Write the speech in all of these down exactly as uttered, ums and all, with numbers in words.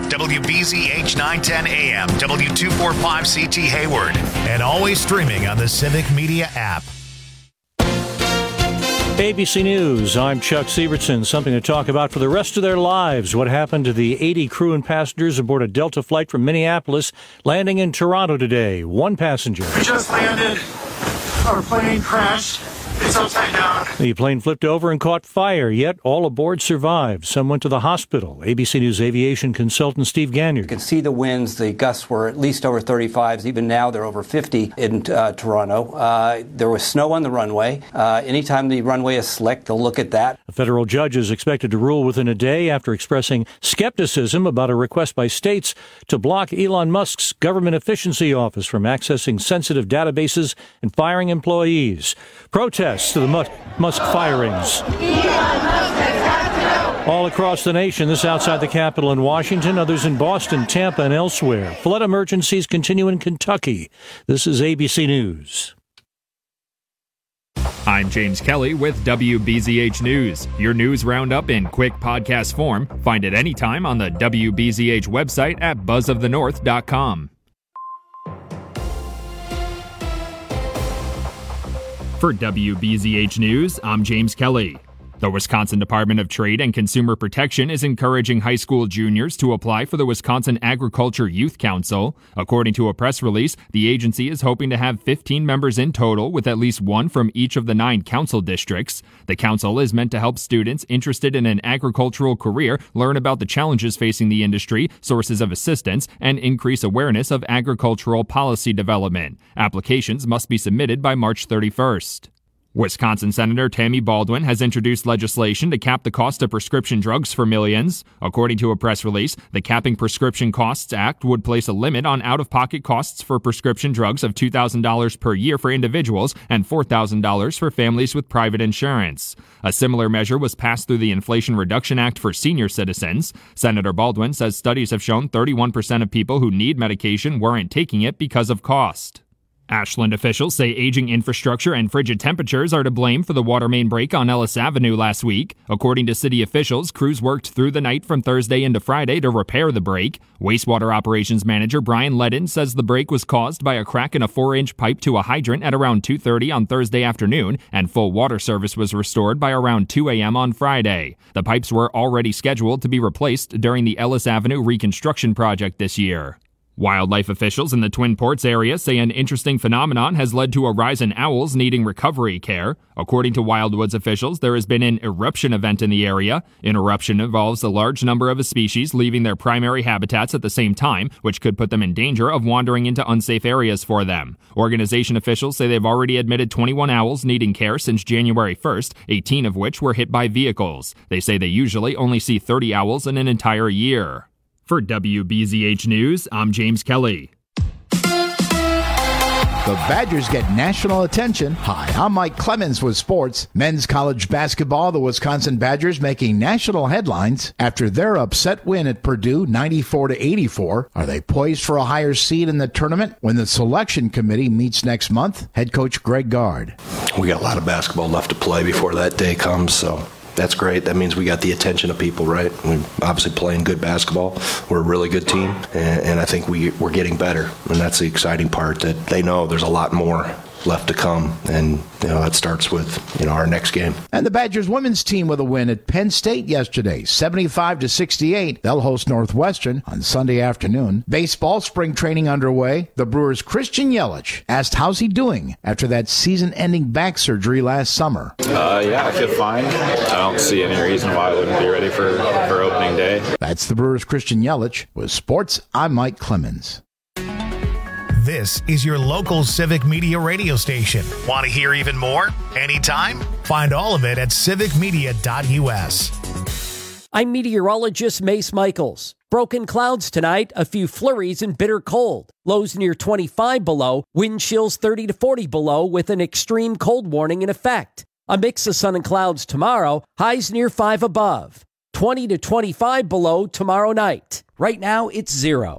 W B Z H nine ten A M, W two forty-five C T Hayward, and always streaming on the Civic Media app. A B C News, I'm Chuck Sievertson. Something to talk about for the rest of their lives. What happened to the eighty crew and passengers aboard a Delta flight from Minneapolis landing in Toronto today? One passenger. We just landed. Our plane crashed. It's upside down. The plane flipped over and caught fire, yet all aboard survived. Some went to the hospital. A B C News aviation consultant Steve Gagnon. You can see the winds. The gusts were at least over thirty-fives. Even now, they're over fifty in uh, Toronto. Uh, there was snow on the runway. Uh, anytime the runway is slick, they'll look at that. A federal judge is expected to rule within a day after expressing skepticism about a request by states to block Elon Musk's government efficiency office from accessing sensitive databases and firing employees. Protests to the Musk, Musk firings. All across the nation, this outside the Capitol in Washington, others in Boston, Tampa, and elsewhere. Flood emergencies continue in Kentucky. This is A B C News. I'm James Kelly with W B Z H News. Your news roundup in quick podcast form. Find it anytime on the W B Z H website at buzz of the north dot com. For W B Z H News, I'm James Kelly. The Wisconsin Department of Trade and Consumer Protection is encouraging high school juniors to apply for the Wisconsin Agriculture Youth Council. According to a press release, the agency is hoping to have fifteen members in total, with at least one from each of the nine council districts. The council is meant to help students interested in an agricultural career learn about the challenges facing the industry, sources of assistance, and increase awareness of agricultural policy development. Applications must be submitted by March thirty-first. Wisconsin Senator Tammy Baldwin has introduced legislation to cap the cost of prescription drugs for millions. According to a press release, the Capping Prescription Costs Act would place a limit on out-of-pocket costs for prescription drugs of two thousand dollars per year for individuals and four thousand dollars for families with private insurance. A similar measure was passed through the Inflation Reduction Act for senior citizens. Senator Baldwin says studies have shown thirty-one percent of people who need medication weren't taking it because of cost. Ashland officials say aging infrastructure and frigid temperatures are to blame for the water main break on Ellis Avenue last week. According to city officials, crews worked through the night from Thursday into Friday to repair the break. Wastewater operations manager Brian Ledden says the break was caused by a crack in a four-inch pipe to a hydrant at around two thirty on Thursday afternoon, and full water service was restored by around two a.m. on Friday. The pipes were already scheduled to be replaced during the Ellis Avenue reconstruction project this year. Wildlife officials in the Twin Ports area say an interesting phenomenon has led to a rise in owls needing recovery care. According to Wildwoods officials, there has been an eruption event in the area. An eruption involves a large number of a species leaving their primary habitats at the same time, which could put them in danger of wandering into unsafe areas for them. Organization officials say they've already admitted twenty-one owls needing care since January first, eighteen of which were hit by vehicles. They say they usually only see thirty owls in an entire year. For W B Z H News, I'm James Kelly. The Badgers get national attention. Hi, I'm Mike Clemens with sports. Men's college basketball, the Wisconsin Badgers making national headlines after their upset win at Purdue ninety-four to eighty-four. Are they poised for a higher seed in the tournament when the selection committee meets next month? Head coach Greg Gard. We got a lot of basketball left to play before that day comes, so that's great. That means we got the attention of people, right? We're obviously playing good basketball. We're a really good team, and, and I think we, we're getting better. And that's the exciting part, that they know there's a lot more left to come, and you know that starts with you know our next game. And the Badgers women's team with a win at Penn State yesterday, seventy-five to sixty-eight. They'll host Northwestern on Sunday afternoon. Baseball spring training underway. The Brewers' Christian Yelich asked how's he doing after that season-ending back surgery last summer. Uh, yeah, I feel fine. I don't see any reason why I wouldn't be ready for, for opening day. That's the Brewers' Christian Yelich. With sports, I'm Mike Clemens. This is your local Civic Media radio station. Want to hear even more? Anytime? Find all of it at civic media dot u s. I'm meteorologist Mace Michaels. Broken clouds tonight, a few flurries and bitter cold. Lows near twenty-five below, wind chills thirty to forty below with an extreme cold warning in effect. A mix of sun and clouds tomorrow, highs near five above. twenty to twenty-five below tomorrow night. Right now, it's zero.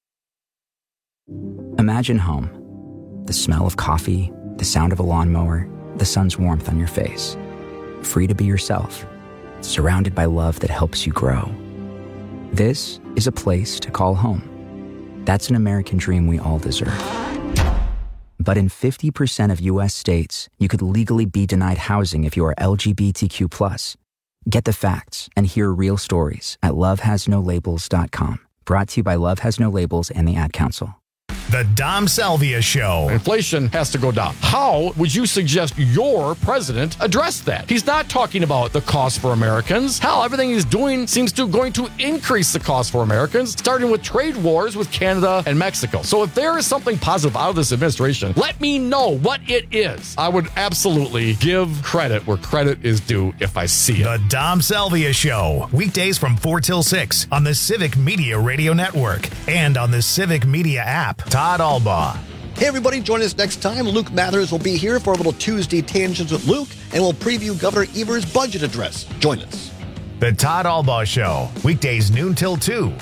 Imagine home. The smell of coffee, the sound of a lawnmower, the sun's warmth on your face. Free to be yourself. Surrounded by love that helps you grow. This is a place to call home. That's an American dream we all deserve. But in fifty percent of U S states, you could legally be denied housing if you are L G B T Q plus. Get the facts and hear real stories at love has no labels dot com. Brought to you by Love Has No Labels and the Ad Council. The Dom Salvia Show. Inflation has to go down. How would you suggest your president address that? He's not talking about the cost for Americans. Hell, everything he's doing seems to going to increase the cost for Americans, starting with trade wars with Canada and Mexico. So if there is something positive out of this administration, let me know what it is. I would absolutely give credit where credit is due if I see it. The Dom Salvia Show. Weekdays from four till six on the Civic Media Radio Network and on the Civic Media app. Todd Albaugh. Hey, everybody, join us next time. Luke Mathers will be here for a little Tuesday Tangents with Luke, and we'll preview Governor Evers' budget address. Join us. The Todd Albaugh Show. Weekdays noon till two.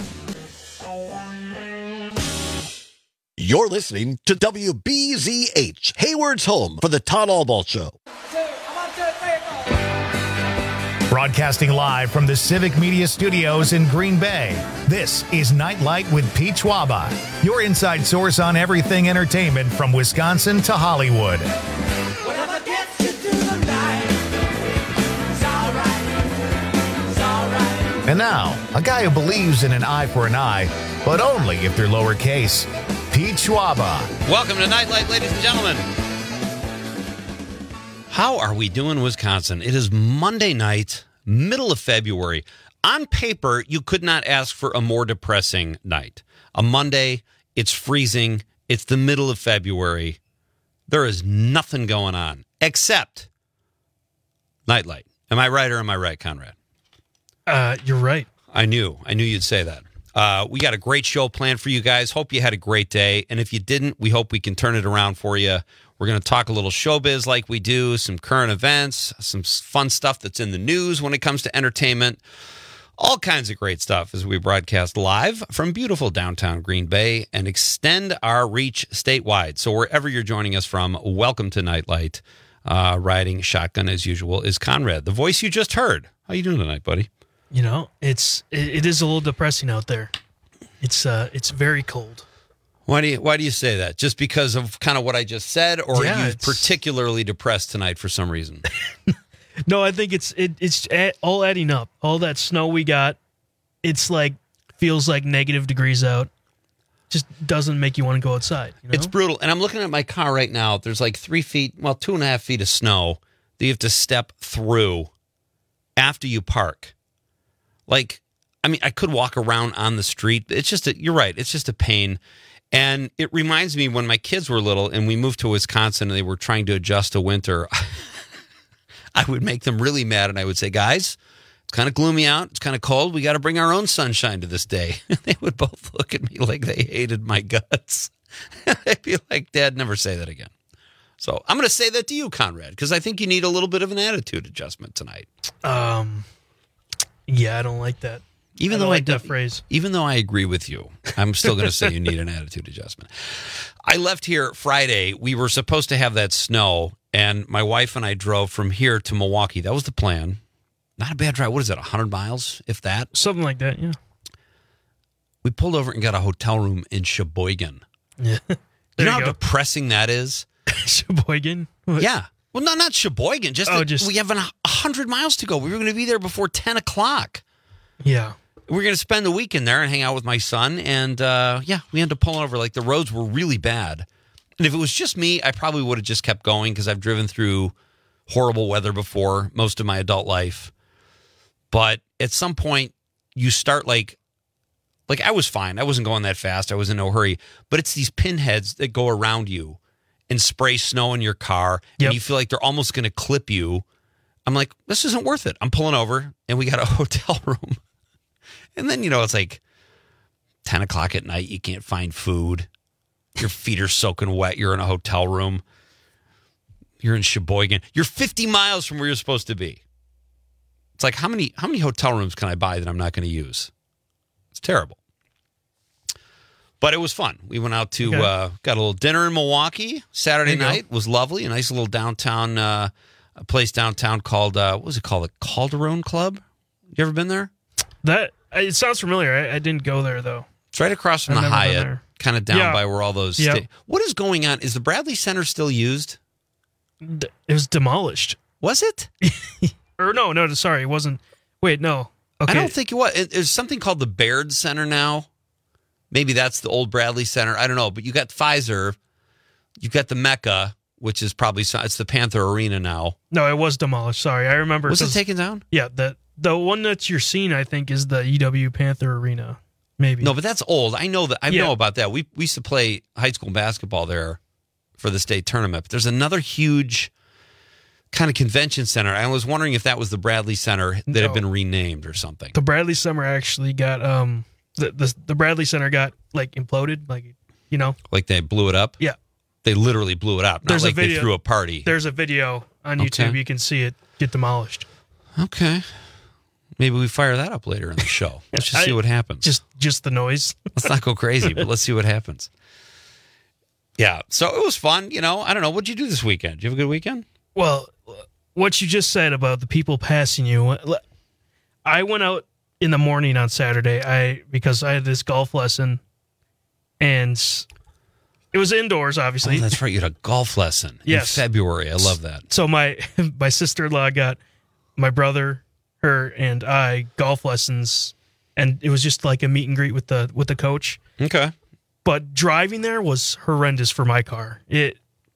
You're listening to W B Z H, Hayward's home for the Todd Albaugh Show. Broadcasting live from the Civic Media Studios in Green Bay, this is Nightlight with Pete Schwaba, your inside source on everything entertainment from Wisconsin to Hollywood. Whatever gets you through the night, it's all right, it's all right. And now, a guy who believes in an eye for an eye, but only if they're lowercase, Pete Schwaba. Welcome to Nightlight, ladies and gentlemen. How are we doing, Wisconsin? It is Monday night, middle of February. On paper, you could not ask for a more depressing night. A Monday, it's freezing, it's the middle of February. There is nothing going on except Nightlight. Am I right or am I right, Conrad? Uh, you're right. I knew. I knew you'd say that. Uh, we got a great show planned for you guys. Hope you had a great day. And if you didn't, we hope we can turn it around for you. We're going to talk a little showbiz like we do, some current events, some fun stuff that's in the news when it comes to entertainment, all kinds of great stuff as we broadcast live from beautiful downtown Green Bay and extend our reach statewide. So wherever you're joining us from, welcome to Nightlight. Uh, riding shotgun as usual is Conrad, the voice you just heard. How you doing tonight, buddy? You know, it's it, it is a little depressing out there. It's uh, it's very cold. Why do you why do you say that? Just because of kind of what I just said, or Yeah, are you it's- particularly depressed tonight for some reason? No, I think it's it, it's a- all adding up. All that snow we got, it's like feels like negative degrees out. Just doesn't make you want to go outside. You know? It's brutal. And I'm looking at my car right now. There's like three feet, well, two and a half feet of snow that you have to step through after you park. Like, I mean, I could walk around on the street. It's just, a, you're right. It's just a pain. And it reminds me when my kids were little and we moved to Wisconsin and they were trying to adjust to winter, I would make them really mad and I would say, guys, it's kind of gloomy out. It's kind of cold. We got to bring our own sunshine to this day. They would both look at me like they hated my guts. They'd be like, Dad, never say that again. So I'm going to say that to you, Conrad, because I think you need a little bit of an attitude adjustment tonight. Um, yeah, I don't like that. Even I though don't I like that def- phrase. Even though I agree with you, I'm still going to say you need an attitude adjustment. I left here Friday. We were supposed to have that snow, and my wife and I drove from here to Milwaukee. That was the plan. Not a bad drive. What is it, one hundred miles, if that? Something like that, yeah. We pulled over and got a hotel room in Sheboygan. Yeah. You There know you how go. depressing that is? Sheboygan? What? Yeah. Well, no, not Sheboygan. Just, Oh, that just- we have one hundred miles to go. We were going to be there before ten o'clock. Yeah. We were going to spend the weekend there and hang out with my son. And, uh, yeah, we had to pull over. Like, the roads were really bad. And if it was just me, I probably would have just kept going because I've driven through horrible weather before most of my adult life. But at some point, you start, like, like I was fine. I wasn't going that fast. I was in no hurry. But it's these pinheads that go around you and spray snow in your car. Yep. And you feel like they're almost going to clip you. I'm like, this isn't worth it. I'm pulling over, and we got a hotel room. And then, you know, it's like ten o'clock at night. You can't find food. Your feet are soaking wet. You're in a hotel room. You're in Sheboygan. You're fifty miles from where you're supposed to be. It's like, how many how many hotel rooms can I buy that I'm not going to use? It's terrible. But it was fun. We went out to, Okay. uh, got a little dinner in Milwaukee Saturday There you go. night. It was lovely. A nice little downtown, uh, a place downtown called, uh, what was it called? The Calderon Club? You ever been there? That It sounds familiar. I, I didn't go there though. It's right across from I've the never been Hyatt, there. kind of down Yeah. by where all those. Yep. Sta- what is going on? Is the Bradley Center still used? D- It was demolished. Was it? Or no, no, sorry, it wasn't. Wait, no. Okay. I don't think it was. It- There's something called the Baird Center now. Maybe that's the old Bradley Center. I don't know. But you got Pfizer. You've got the Mecca, which is probably it's the Panther Arena now. No, it was demolished. Sorry, I remember. Was it 'cause- taken down? Yeah, the the one that you're seeing, I think, is the E W Panther Arena. Maybe. No, but that's old. I know that. I Yeah. know about that. We we used to play high school basketball there for the state tournament. But there's another huge kind of convention center. I was wondering if that was the Bradley Center that No. had been renamed or something. The Bradley Center actually got um the, the the Bradley Center got like imploded, like you know. Like they blew it up? Yeah. They literally blew it up. Not There's like a video. they threw a party. There's a video on Okay. YouTube. You can see it get demolished. Okay. Maybe we fire that up later in the show. Let's just see I- what happens. Just just the noise. Let's not go crazy, but let's see what happens. Yeah. So it was fun. You know, I don't know. What'd you do this weekend? Did you have a good weekend? Well, what you just said about the people passing you, I went out in the morning on Saturday. I because I had this golf lesson, and it was indoors, obviously. Oh, that's right. You had a golf lesson Yes. in February. I love that. So my my sister in law got my brother, her, and I golf lessons, and it was just like a meet and greet with the with the coach. Okay. But driving there was horrendous for my car. It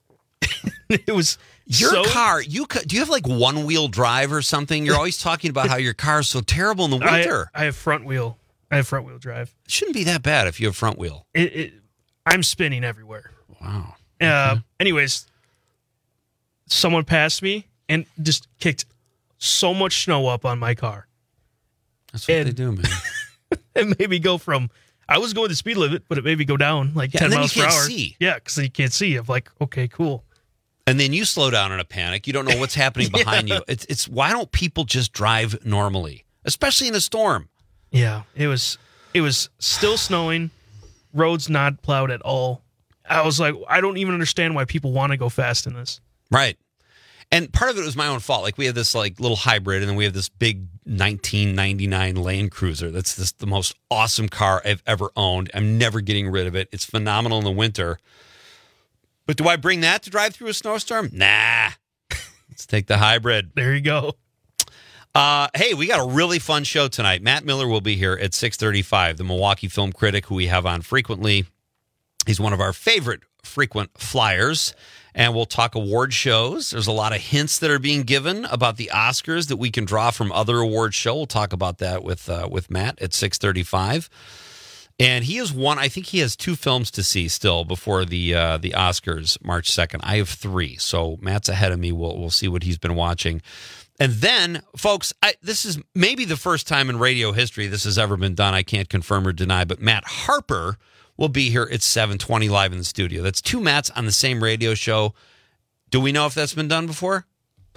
it was Your so, car, you co- do you have like one wheel drive or something? You're always talking about how your car is so terrible in the winter. I, I have front wheel. I have front wheel drive. It shouldn't be that bad if you have front wheel. It, it I'm spinning everywhere. Wow. Uh, anyways, someone passed me and just kicked so much snow up on my car. That's what And- they do, man. It made me go from I was going the speed limit, but it made me go down like Yeah, ten and then miles you per can't hour. see. Yeah, because you can't see. I'm like, okay, cool. And then you slow down in a panic. You don't know what's happening behind Yeah. you. It's it's why don't people just drive normally, especially in a storm? Yeah, it was it was still snowing, roads not plowed at all. I was like, I don't even understand why people want to go fast in this. Right. And part of it was my own fault. Like we have this like little hybrid, and then we have this big nineteen ninety-nine Land Cruiser. That's this, the most awesome car I've ever owned. I'm never getting rid of it. It's phenomenal in the winter. But do I bring that to drive through a snowstorm? Nah. Let's take the hybrid. There you go. Uh, hey, we got a really fun show tonight. Matt Miller will be here at six thirty-five, the Milwaukee film critic who we have on frequently. He's one of our favorite frequent flyers, and we'll talk award shows. There's a lot of hints that are being given about the Oscars that we can draw from other award shows. We'll talk about that with uh, with Matt at six thirty-five. And he has one. I think he has two films to see still before the uh, the Oscars, March second. I have three, so Matt's ahead of me. We'll we'll see what he's been watching. And then, folks, I, this is maybe the first time in radio history this has ever been done. I can't confirm or deny, but Matt Harper will be here at seven twenty live in the studio. That's two Matts on the same radio show. Do we know if that's been done before?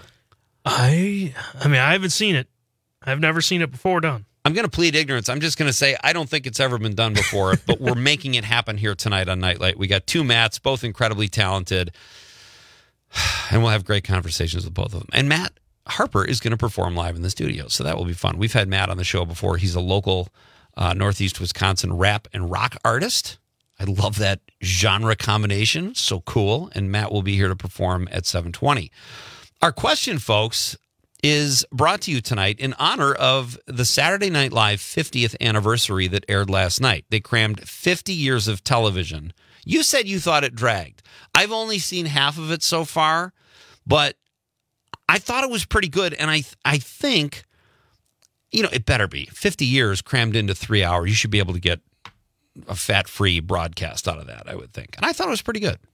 I I mean, I haven't seen it. I've never seen it before done. I'm going to plead ignorance. I'm just going to say I don't think it's ever been done before, but we're making it happen here tonight on Nightlight. We got two Matts, both incredibly talented, and we'll have great conversations with both of them. And Matt Harper is going to perform live in the studio, so that will be fun. We've had Matt on the show before. He's a local uh, Northeast Wisconsin rap and rock artist. I love that genre combination. So cool. And Matt will be here to perform at seven twenty. Our question, folks, is brought to you tonight in honor of the Saturday Night Live fiftieth anniversary that aired last night. They crammed fifty years of television. You said you thought it dragged. I've only seen half of it so far, but I thought it was pretty good. And I I think, you know, it better be. fifty years crammed into three hours. You should be able to get a fat-free broadcast out of that, I would think. And I thought it was pretty good.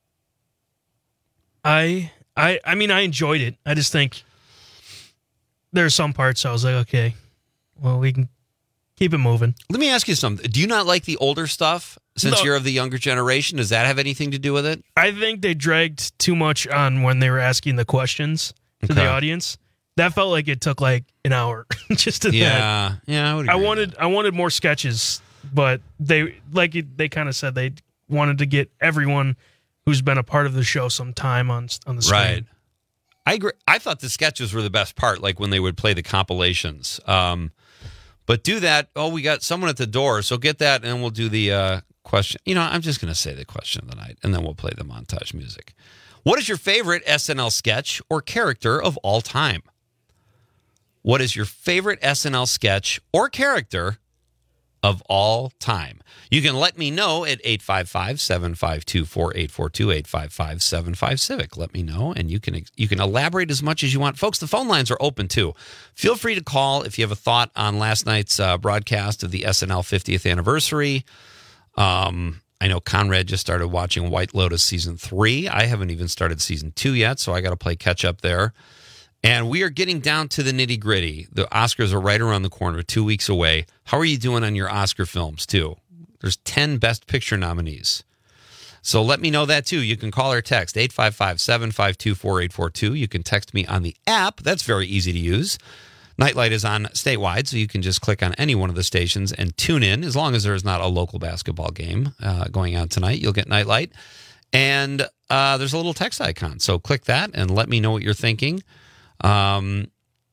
I I I mean, I enjoyed it. I just think there are some parts I was like, okay, well, we can keep it moving. Let me ask you something. Do you not like the older stuff since No. you're of the younger generation? Does that have anything to do with it? I think they dragged too much on when they were asking the questions to Okay. the audience. That felt like it took like an hour just to Yeah, that. yeah, I would I agree with wanted I wanted more sketches, but they like it, they kind of said they wanted to get everyone who's been a part of the show some time on on the screen. Right. I agree. I thought the sketches were the best part, like when they would play the compilations. Um, But do that. Oh, we got someone at the door. So get that, and we'll do the uh, question. You know, I'm just going to say the question of the night, and then we'll play the montage music. What is your favorite S N L sketch or character of all time? What is your favorite S N L sketch or character of all time? You can let me know at eight five five, seven five two, four eight four two, eight five five, seven five Civic. Let me know, and you can you can elaborate as much as you want. Folks, the phone lines are open, too. Feel free to call if you have a thought on last night's uh, broadcast of the S N L fiftieth anniversary. Um, I know Conrad just started watching White Lotus Season three. I haven't even started Season two yet, so I got to play catch-up there. And we are getting down to the nitty-gritty. The Oscars are right around the corner, two weeks away. How are you doing on your Oscar films, too? There's ten Best Picture nominees. So let me know that, too. You can call or text eight five five, seven five two, four eight four two. You can text me on the app. That's very easy to use. Nightlight is on statewide, so you can just click on any one of the stations and tune in. As long as there is not a local basketball game uh, going on tonight, you'll get Nightlight. And uh, there's a little text icon. So click that and let me know what you're thinking. Um,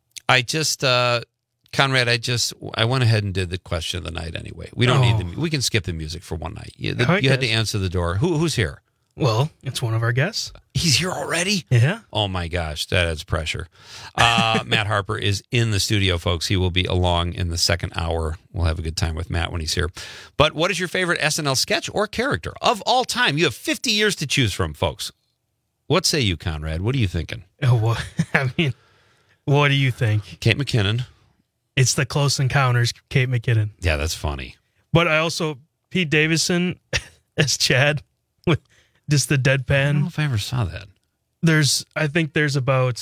I just... Uh, Conrad, I just I went ahead and did the question of the night anyway. We don't Oh. need the we can skip the music for one night. You, the, All right, you had to guys. answer the door. Who who's here? Well, it's one of our guests. He's here already? Yeah. Oh my gosh, that adds pressure. Uh, Matt Harper is in the studio, folks. He will be along in the second hour. We'll have a good time with Matt when he's here. But what is your favorite S N L sketch or character of all time? You have fifty years to choose from, folks. What say you, Conrad? What are you thinking? Oh, well, I mean, what do you think? Kate McKinnon. It's the Close Encounters, Kate McKinnon. Yeah, that's funny. But I also, Pete Davidson as Chad with just the deadpan. I don't know if I ever saw that. There's, I think there's about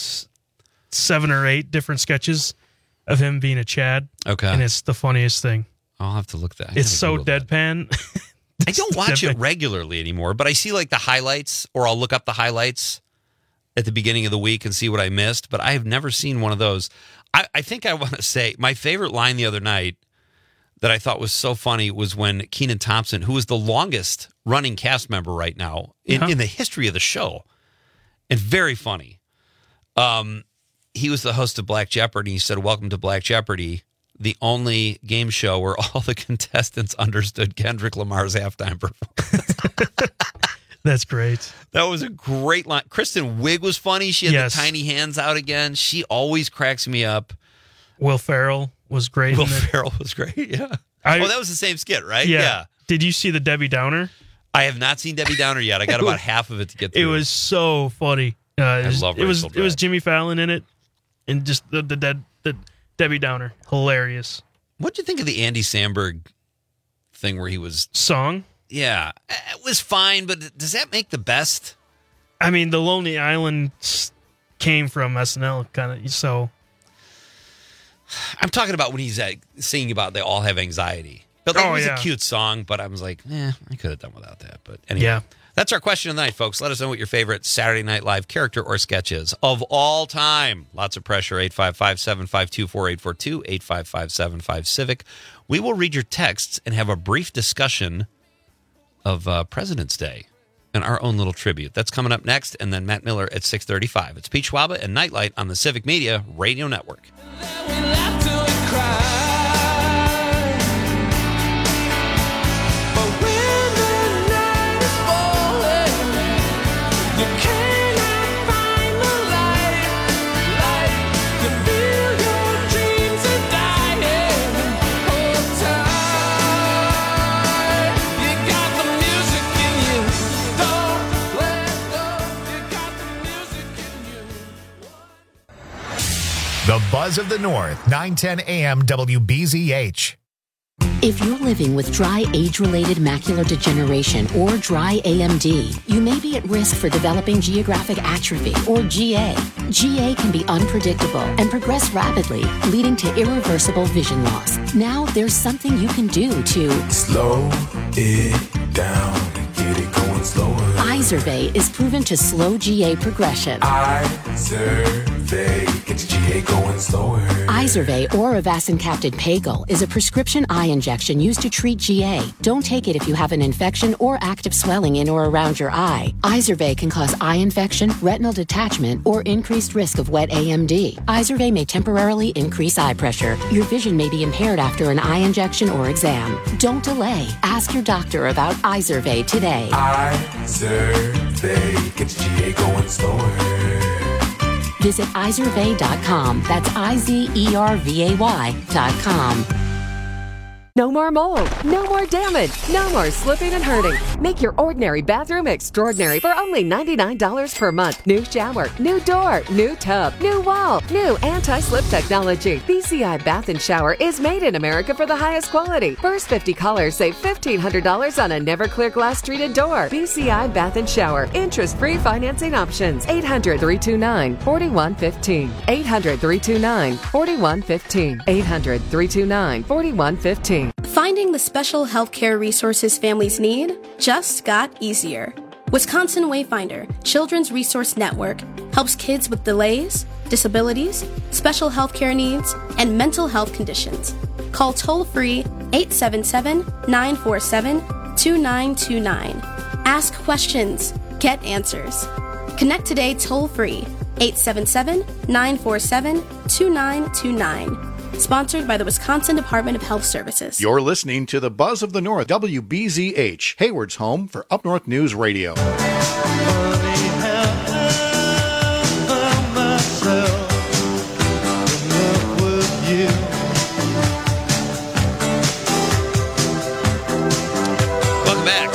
seven or eight different sketches of him being a Chad. Okay. And it's the funniest thing. I'll have to look that. I It's gotta so Google that. deadpan. I don't watch it deadpan. regularly anymore, but I see like the highlights, or I'll look up the highlights at the beginning of the week and see what I missed, but I have never seen one of those. I, I think I want to say my favorite line the other night that I thought was so funny was when Kenan Thompson, who is the longest running cast member right now in, Uh-huh. in the history of the show, and very funny. Um, he was the host of Black Jeopardy. He said, "Welcome to Black Jeopardy, the only game show where all the contestants understood Kendrick Lamar's halftime performance." That's great. That was a great line. Kristen Wiig was funny. She had Yes. the tiny hands out again. She always cracks me up. Will Ferrell was great. Will in it. Ferrell was great. Yeah. I- oh, that was the same skit, right? Yeah. Did you see the Debbie Downer? I have not seen Debbie Downer yet. I got about half of it to get through. It was so funny. Uh, it was, love it was Rachel it was Dratch. Jimmy Fallon in it, and just the the dead the Debbie Downer, hilarious. What'd you think of the Andy Samberg thing where he was song? Yeah, it was fine, but does that make the best? I mean, the Lonely Island s- came from S N L, kind of. So I'm talking about when he's uh, singing about they all have anxiety. But that Oh, was yeah. a cute song, but I was like, eh, I could have done without that. But anyway, Yeah. that's our question of the night, folks. Let us know what your favorite Saturday Night Live character or sketch is of all time. Lots of pressure. eight five five, seven five two, four eight four two, eight five five, seven five Civic. We will read your texts and have a brief discussion of uh, President's Day and our own little tribute. That's coming up next, and then Matt Miller at six thirty-five. It's Pete Schwaba and Nightlight on the Civic Media Radio Network. The Buzz of the North, nine ten A M W B Z H. If you're living with dry age-related macular degeneration or dry A M D, you may be at risk for developing geographic atrophy or G A. G A can be unpredictable and progress rapidly, leading to irreversible vision loss. Now there's something you can do to slow it down and get it going slower. Izervay is proven to slow G A progression. Izervay. Izervay gets G A going slower. Izervay or Avastin-capted Pagel is a prescription eye injection used to treat G A. Don't take it if you have an infection or active swelling in or around your eye. Izervay can cause eye infection, retinal detachment, or increased risk of wet A M D. Izervay may temporarily increase eye pressure. Your vision may be impaired after an eye injection or exam. Don't delay. Ask your doctor about Izervay today. Izervay gets G A going slower. Visit Izervay dot com. That's I Z E R V A Y dot com. No more mold, no more damage, no more slipping and hurting. Make your ordinary bathroom extraordinary for only ninety-nine dollars per month. New shower, new door, new tub, new wall, new anti-slip technology. B C I Bath and Shower is made in America for the highest quality. First fifty callers save fifteen hundred dollars on a never clear glass treated door. B C I Bath and Shower. Interest-free financing options. eight hundred, three two nine, four one one five. eight hundred, three two nine, four one one five. eight hundred, three two nine, four one one five. Finding the special healthcare resources families need just got easier. Wisconsin Wayfinder Children's Resource Network helps kids with delays, disabilities, special healthcare needs, and mental health conditions. Call toll-free eight seven seven, nine four seven, two nine two nine. Ask questions. Get answers. Connect today toll-free eight seven seven, nine four seven, two nine two nine. Sponsored by the Wisconsin Department of Health Services. You're listening to the Buzz of the North, W B Z H, Hayward's home for Up North News Radio. Welcome back.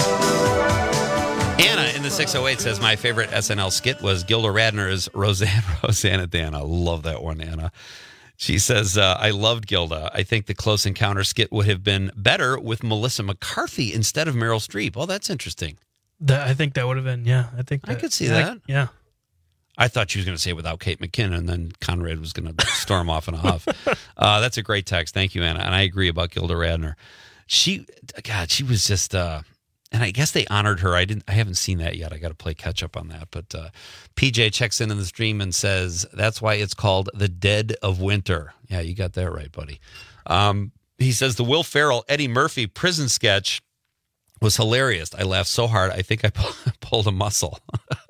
Anna in the six oh eight says, my favorite S N L skit was Gilda Radner's Roseanne, Rosanna Dan. I love that one, Anna. She says, uh, I loved Gilda. I think the Close Encounter skit would have been better with Melissa McCarthy instead of Meryl Streep. Oh, that's interesting. That, I think that would have been, yeah. I think I that, could see that, that. Yeah. I thought she was going to say without Kate McKinnon, and then Conrad was going to storm off in a huff. Uh, that's a great text. Thank you, Anna. And I agree about Gilda Radner. She, God, she was just... Uh, And I guess they honored her. I didn't. I haven't seen that yet. I got to play catch up on that. But uh, P J checks in in the stream and says that's why it's called The Dead of Winter. Yeah, you got that right, buddy. Um, he says the Will Ferrell Eddie Murphy prison sketch was hilarious. I laughed so hard I think I pulled a muscle.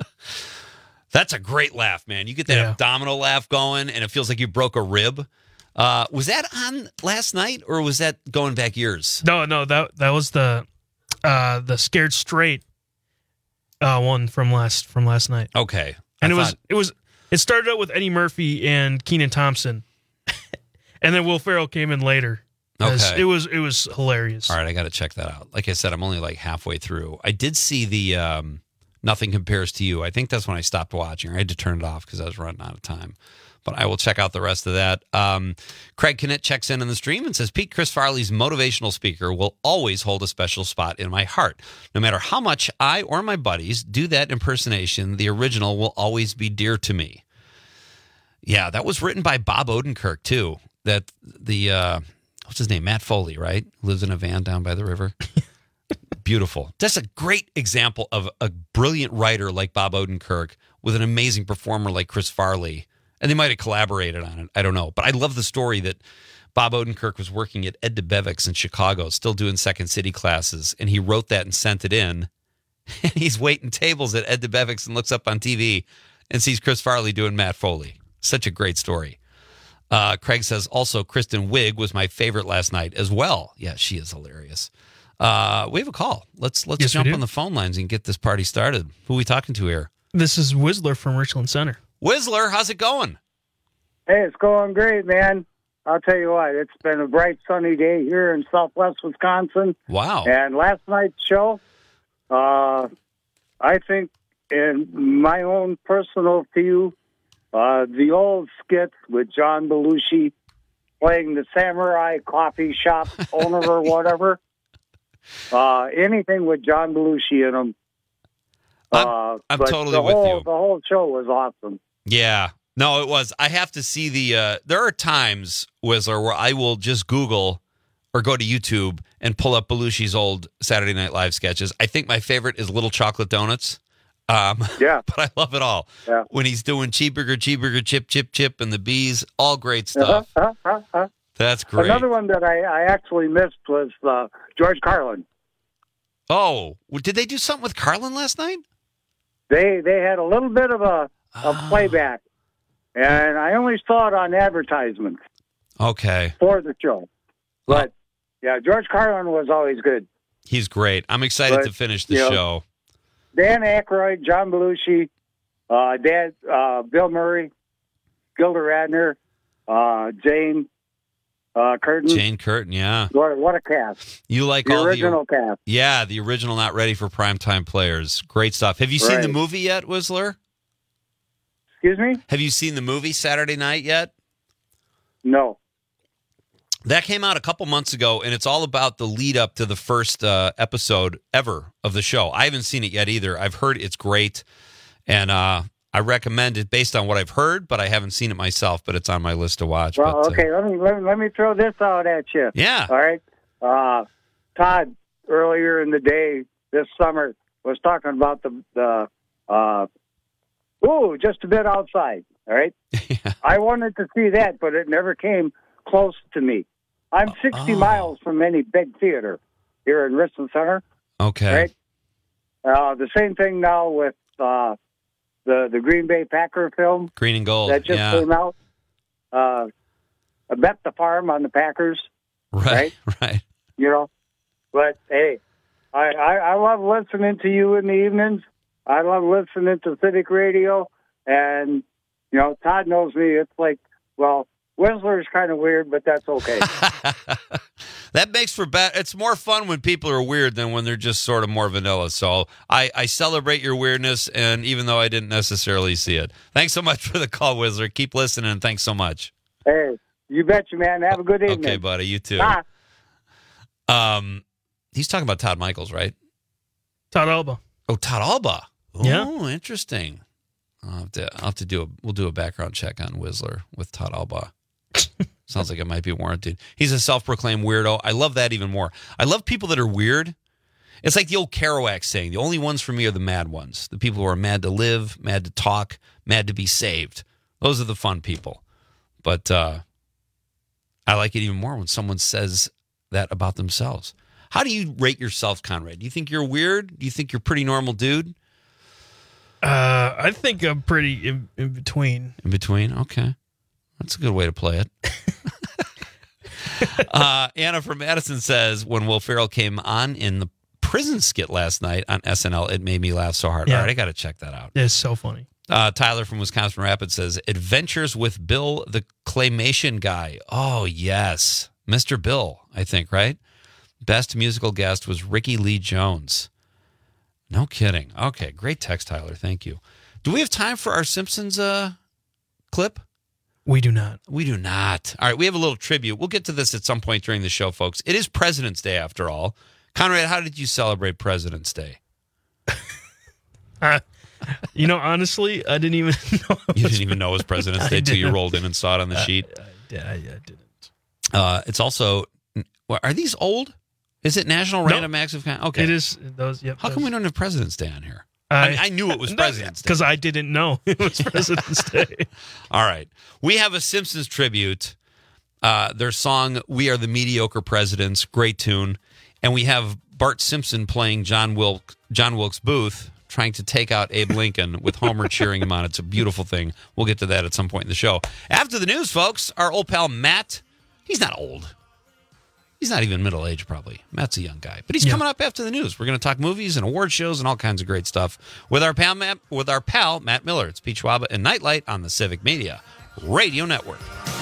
That's a great laugh, man. You get that Yeah. abdominal laugh going, and it feels like you broke a rib. Uh, was that on last night, or was that going back years? No, no, that that was the uh, the Scared Straight uh, one from last from last night. Okay, and I it was thought- it was it started out with Eddie Murphy and Kenan Thompson, and then Will Ferrell came in later. As- Okay. it was it was hilarious. All right, I got to check that out. Like I said, I'm only like halfway through. I did see the um, Nothing Compares to You. I think that's when I stopped watching. I had to turn it off because I was running out of time. But I will check out the rest of that. Um, Craig Kinnett checks in on the stream and says, Pete, Chris Farley's motivational speaker will always hold a special spot in my heart. No matter how much I or my buddies do that impersonation, the original will always be dear to me. Yeah, that was written by Bob Odenkirk, too. That the, uh, what's his name? Matt Foley, right? Lives in a van down by the river. Beautiful. That's a great example of a brilliant writer like Bob Odenkirk with an amazing performer like Chris Farley. And they might have collaborated on it. I don't know. But I love the story that Bob Odenkirk was working at Ed DeBevick's in Chicago, still doing Second City classes. And he wrote that and sent it in. And he's waiting tables at Ed DeBevick's and looks up on T V and sees Chris Farley doing Matt Foley. Such a great story. Uh, Craig says, also, Kristen Wiig was my favorite last night as well. Yeah, she is hilarious. Uh, we have a call. Let's let's Yes, we jump do. on the phone lines and get this party started. Who are we talking to here? This is Whistler from Richland Center. Whistler, how's it going? Hey, it's going great, man. I'll tell you what, it's been a bright, sunny day here in southwest Wisconsin. Wow. And last night's show, uh, I think, in my own personal view, uh, the old skit with John Belushi playing the samurai coffee shop owner or whatever, uh, anything with John Belushi in them. Uh, I'm but totally the with whole, you. The whole show was awesome. Yeah. No, it was. I have to see the, uh, there are times, Whistler, where I will just Google or go to YouTube and pull up Belushi's old Saturday Night Live sketches. I think my favorite is Little Chocolate Donuts. Um, yeah. But I love it all. Yeah. When he's doing cheeseburger, cheeseburger, chip, chip, chip, and the bees, all great stuff. Uh-huh, uh-huh, uh-huh. That's great. Another one that I, I actually missed was uh, George Carlin. Oh, well, did they do something with Carlin last night? They they had a little bit of a, a Oh. playback, and I only saw it on advertisements Okay. for the show. But, yeah, George Carlin was always good. He's great. I'm excited But, to finish the you know, show. Dan Aykroyd, John Belushi, uh, Dad, uh, Bill Murray, Gilda Radner, uh, Jane uh, Curtin. Jane Curtin, yeah. What, what a cast. You like The all original the cast. Yeah, the original Not Ready for Primetime Players. Great stuff. Have you seen Right. the movie yet, Whistler? Excuse me? Have you seen the movie Saturday Night yet? No. That came out a couple months ago, and it's all about the lead up to the first uh, episode ever of the show. I haven't seen it yet either. I've heard it's great, and uh, I recommend it based on what I've heard, but I haven't seen it myself, but it's on my list to watch. Well, but, uh, okay, let me, let me let me throw this out at you. Yeah. All right. Uh, Todd, earlier in the day this summer, was talking about the, the uh, ooh, just a bit outside. All right. yeah. I wanted to see that, but it never came close to me. I'm sixty Oh. miles from any big theater here in Richland Center. Okay. Right. Uh, the same thing now with uh, the the Green Bay Packer film Green and Gold. that just yeah. came out. Uh, I bet the farm on the Packers. Right. Right. You know, but hey, I, I, I love listening to you in the evenings. I love listening to Civic Radio, and you know, Todd knows me. It's like, well, Whistler's kind of weird, but that's okay. That makes for better. It's more fun when people are weird than when they're just sort of more vanilla. So I, I celebrate your weirdness, and even though I didn't necessarily see it, thanks so much for the call, Whistler. Keep listening, and thanks so much. Hey, you betcha, man. Have a good evening. Okay, buddy. You too. Bye. Um, he's talking about Todd Michaels, right? Todd Alba. Oh, Todd Alba. Yeah. Oh, interesting. I'll have to, I'll have to do a. We'll do a background check on Whistler with Todd Alba. Sounds like it might be warranted. He's a self-proclaimed weirdo. I love that even more. I love people that are weird. It's like the old Kerouac saying, the only ones for me are the mad ones. The people who are mad to live, mad to talk, mad to be saved. Those are the fun people. But uh, I like it even more when someone says that about themselves. How do you rate yourself, Conrad? Do you think you're weird? Do you think you're a pretty normal dude? Uh, I think I'm pretty in, in between. In between? Okay. That's a good way to play it. uh, Anna from Madison says, when Will Ferrell came on in the prison skit last night on S N L, it made me laugh so hard. Yeah. All right, I got to check that out. It's so funny. Uh, Tyler from Wisconsin Rapids says, Adventures with Bill, the claymation guy. Oh, yes. Mister Bill, I think, right? Best musical guest was Ricky Lee Jones. No kidding. Okay, great text, Tyler. Thank you. Do we have time for our Simpsons uh, clip? We do not. We do not. All right, we have a little tribute. We'll get to this at some point during the show, folks. It is President's Day, after all. Conrad, how did you celebrate President's Day? Uh, you know, honestly, I didn't even know. You didn't even know it was President's Day until you rolled in and saw it on the sheet. I, I, I didn't. Uh, it's also, well, are these old? Is it National No. Random Acts of Con- Okay. It is those. Yep. How those. come we don't have President's Day on here? I, mean, I knew it was President's Day. Because I didn't know it was President's Day. All right. We have a Simpsons tribute. Uh, their song, We Are the Mediocre Presidents. Great tune. And we have Bart Simpson playing John Wilk, John Wilkes Booth, trying to take out Abe Lincoln with Homer cheering him on. It's a beautiful thing. We'll get to that at some point in the show. After the news, folks, our old pal Matt, he's not old. He's not even middle-aged, probably. Matt's a young guy. But he's Yeah. coming up after the news. We're going to talk movies and award shows and all kinds of great stuff with our pal Matt, with our pal, Matt Miller. It's Pete Schwaba and Nightlight on the Civic Media Radio Network.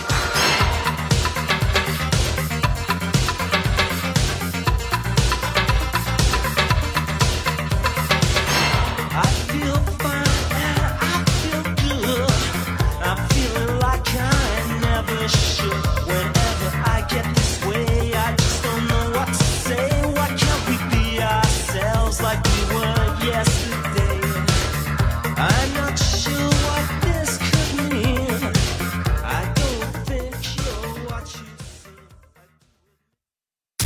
I feel fine and I feel good. I'm feeling like I never should. Whenever I get this way, I just don't know what to say. Why can't we be ourselves like we were yesterday? I'm not sure what this could mean. I don't think you're what you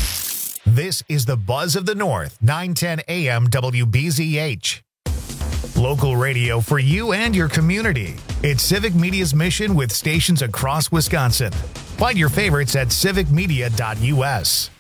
This is the Buzz of the North, nine ten A M W B Z H. Local radio for you and your community. It's Civic Media's mission with stations across Wisconsin. Find your favorites at civic media dot u s.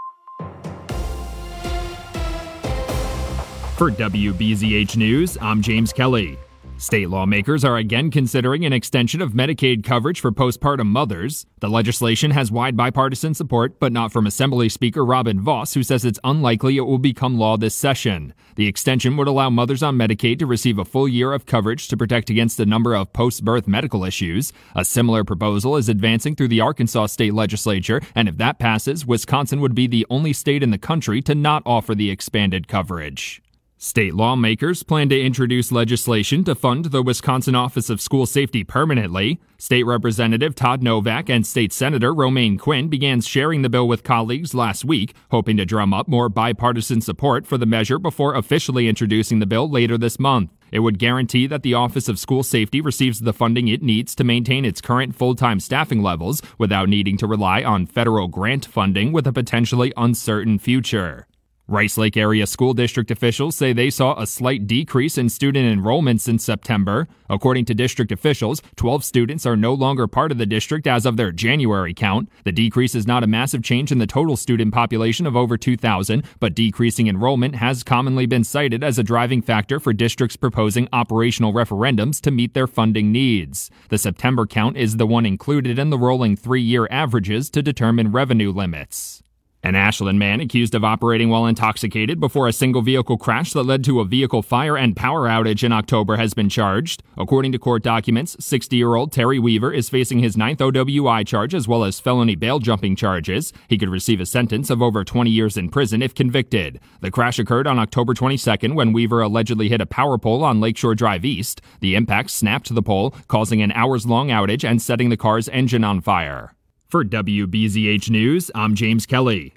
For W B Z H News, I'm James Kelly. State lawmakers are again considering an extension of Medicaid coverage for postpartum mothers. The legislation has wide bipartisan support, but not from Assembly Speaker Robin Vos, who says it's unlikely it will become law this session. The extension would allow mothers on Medicaid to receive a full year of coverage to protect against a number of post-birth medical issues. A similar proposal is advancing through the Arkansas state legislature, and if that passes, Wisconsin would be the only state in the country to not offer the expanded coverage. State lawmakers plan to introduce legislation to fund the Wisconsin Office of School Safety permanently. State Representative Todd Novak and State Senator Romaine Quinn began sharing the bill with colleagues last week, hoping to drum up more bipartisan support for the measure before officially introducing the bill later this month. It would guarantee that the Office of School Safety receives the funding it needs to maintain its current full-time staffing levels without needing to rely on federal grant funding with a potentially uncertain future. Rice Lake Area School District officials say they saw a slight decrease in student enrollment since September. According to district officials, twelve students are no longer part of the district as of their January count. The decrease is not a massive change in the total student population of over two thousand, but decreasing enrollment has commonly been cited as a driving factor for districts proposing operational referendums to meet their funding needs. The September count is the one included in the rolling three-year averages to determine revenue limits. An Ashland man accused of operating while intoxicated before a single vehicle crash that led to a vehicle fire and power outage in October has been charged. According to court documents, sixty-year-old Terry Weaver is facing his ninth O W I charge as well as felony bail jumping charges. He could receive a sentence of over twenty years in prison if convicted. The crash occurred on October twenty-second when Weaver allegedly hit a power pole on Lakeshore Drive East. The impact snapped the pole, causing an hours-long outage and setting the car's engine on fire. For W B Z H News, I'm James Kelly.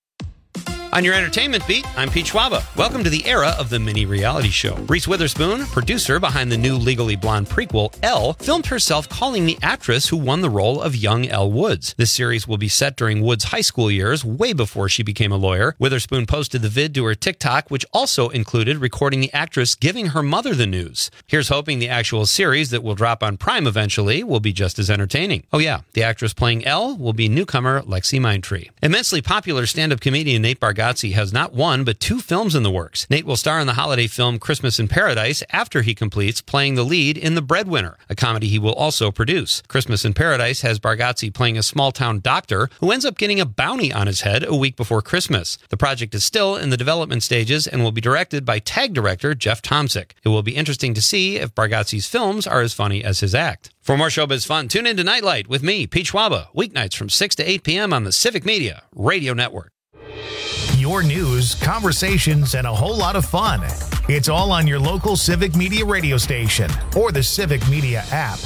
On your entertainment beat, I'm Pete Schwaba. Welcome to the era of the mini reality show. Reese Witherspoon, producer behind the new Legally Blonde prequel, Elle, filmed herself calling the actress who won the role of young Elle Woods. This series will be set during Woods' high school years, way before she became a lawyer. Witherspoon posted the vid to her TikTok, which also included recording the actress giving her mother the news. Here's hoping the actual series that will drop on Prime eventually will be just as entertaining. Oh yeah, the actress playing Elle will be newcomer Lexi Mindtree. Immensely popular stand-up comedian Nate Bargatze has not one, but two films in the works. Nate will star in the holiday film Christmas in Paradise after he completes playing the lead in The Breadwinner, a comedy he will also produce. Christmas in Paradise has Bargatze playing a small-town doctor who ends up getting a bounty on his head a week before Christmas. The project is still in the development stages and will be directed by TAG director Jeff Tomsic. It will be interesting to see if Bargatze's films are as funny as his act. For more showbiz fun, tune in to Nightlight with me, Pete Schwaba, weeknights from six to eight p.m. on the Civic Media Radio Network. Your news, conversations, and a whole lot of fun. It's all on your local Civic Media radio station or the Civic Media app.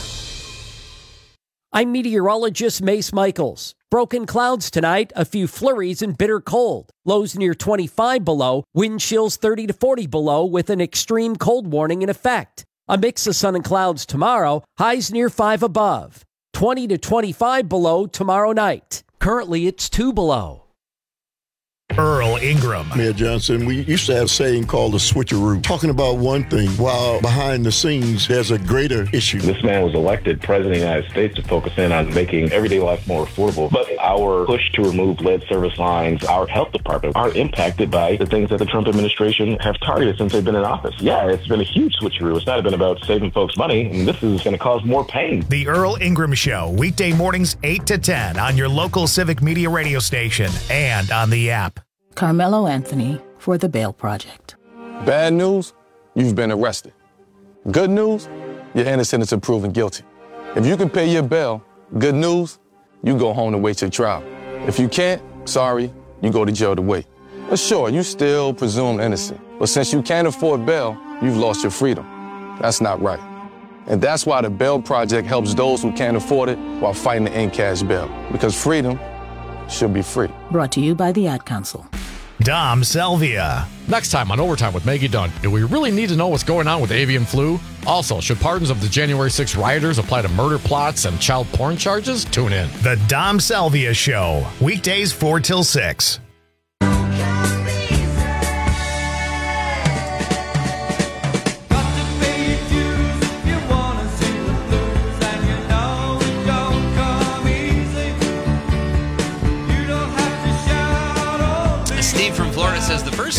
I'm meteorologist Mace Michaels. Broken clouds tonight, a few flurries and bitter cold. Lows near twenty-five below, wind chills thirty to forty below with an extreme cold warning in effect. A mix of sun and clouds tomorrow, highs near five above. twenty to twenty-five below tomorrow night. Currently, it's two below. Earl Ingram. Mayor Johnson, we used to have a saying called the switcheroo, talking about one thing while behind the scenes there's a greater issue. This man was elected president of the United States to focus in on making everyday life more affordable. But our push to remove lead service lines, our health department, are impacted by the things that the Trump administration have targeted since they've been in office. Yeah, it's been a huge switcheroo. It's not been about saving folks money, and this is going to cause more pain. The Earl Ingram Show, weekday mornings eight to ten on your local Civic Media radio station and on the app. Carmelo Anthony for the Bail Project. Bad news, you've been arrested. Good news, you're innocent until proven guilty. If you can pay your bail, good news, you go home to wait your trial. If you can't, sorry, you go to jail to wait. But sure, you still presumed innocent. But since you can't afford bail, you've lost your freedom. That's not right. And that's why the Bail Project helps those who can't afford it while fighting to end cash bail. Because freedom should be free. Brought to you by the Ad Council. Dom Salvia. Next time on Overtime with Maggie Dunn, do we really need to know what's going on with avian flu? Also, should pardons of the January sixth rioters apply to murder plots and child porn charges? Tune in. The Dom Salvia Show, weekdays four till six.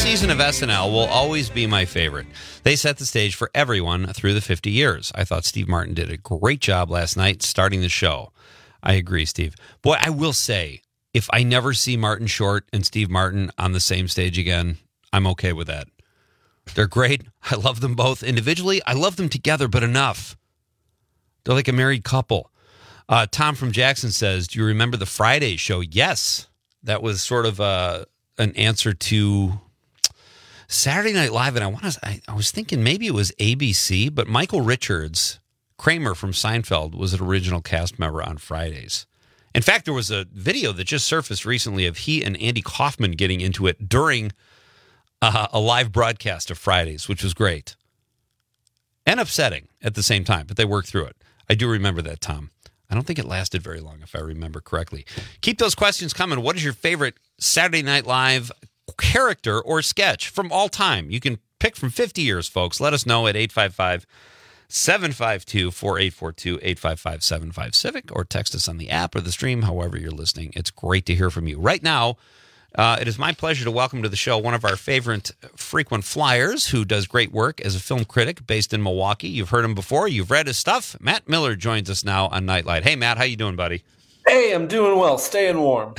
season of S N L will always be my favorite. They set the stage for everyone through the fifty years. I thought Steve Martin did a great job last night starting the show. I agree, Steve. Boy, I will say, if I never see Martin Short and Steve Martin on the same stage again, I'm okay with that. They're great. I love them both individually. I love them together, but enough. They're like a married couple. Uh, Tom from Jackson says, do you remember the Friday show? Yes. That was sort of a, an answer to Saturday Night Live. And I want to, I, I was thinking maybe it was A B C, but Michael Richards, Kramer from Seinfeld, was an original cast member on Fridays. In fact, there was a video that just surfaced recently of he and Andy Kaufman getting into it during uh, a live broadcast of Fridays, which was great and upsetting at the same time, but they worked through it. I do remember that, Tom. I don't think it lasted very long, if I remember correctly. Keep those questions coming. What is your favorite Saturday Night Live character or sketch from all time? You can pick from fifty years, folks. Let us know at eight five five, seven five two, four eight four two, eight five five, seven five Civic, or text us on the app or the stream, however you're listening. It's great to hear from you. Right now, uh, it is my pleasure to welcome to the show one of our favorite frequent flyers who does great work as a film critic based in Milwaukee. You've heard him before. You've read his stuff. Matt Miller joins us now on Nightlight. Hey, Matt, how you doing, buddy? Hey, I'm doing well. Staying warm.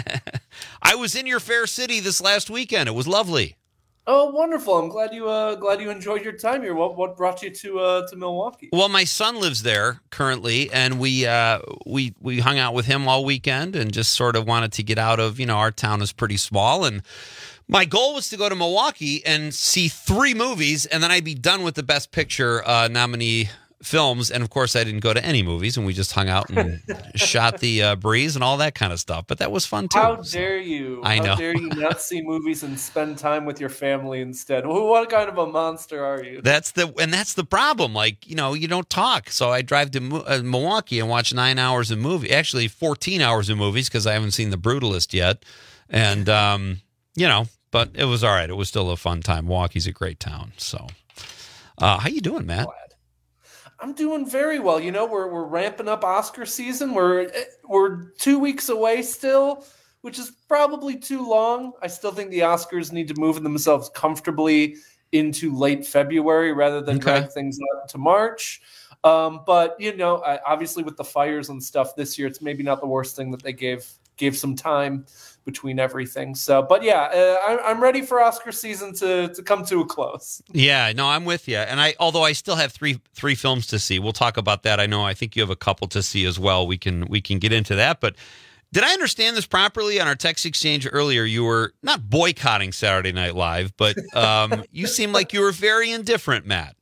I was in your fair city this last weekend. It was lovely. Oh, wonderful! I'm glad you uh, glad you enjoyed your time here. What what brought you to uh, to Milwaukee? Well, my son lives there currently, and we uh, we we hung out with him all weekend, and just sort of wanted to get out of, you know, our town is pretty small, and my goal was to go to Milwaukee and see three movies, and then I'd be done with the Best Picture uh, nominee films. And of course, I didn't go to any movies, and we just hung out and shot the uh, breeze and all that kind of stuff. But that was fun too. How dare you? I know. How dare you not see movies and spend time with your family instead? What kind of a monster are you? That's the and that's the problem. Like, you know, you don't talk. So I drive to uh, Milwaukee and watch nine hours of movie. Actually, fourteen hours of movies because I haven't seen The Brutalist yet. And um, you know, but it was all right. It was still a fun time. Milwaukee's a great town. So, uh, how you doing, Matt? I'm doing very well. You know, we're we're ramping up Oscar season. We're we're two weeks away still, which is probably too long. I still think the Oscars need to move themselves comfortably into late February rather than Okay. drag things out to March. Um, but you know, I, obviously with the fires and stuff this year, it's maybe not the worst thing that they gave gave some time between everything. So, but yeah, uh, I'm, I'm ready for Oscar season to to come to a close. Yeah, no, I'm with you. And I, although I still have three three films to see, we'll talk about that. I know. I think you have a couple to see as well. We can we can get into that. But did I understand this properly on our text exchange earlier? You were not boycotting Saturday Night Live, but um, you seem like you were very indifferent, Matt.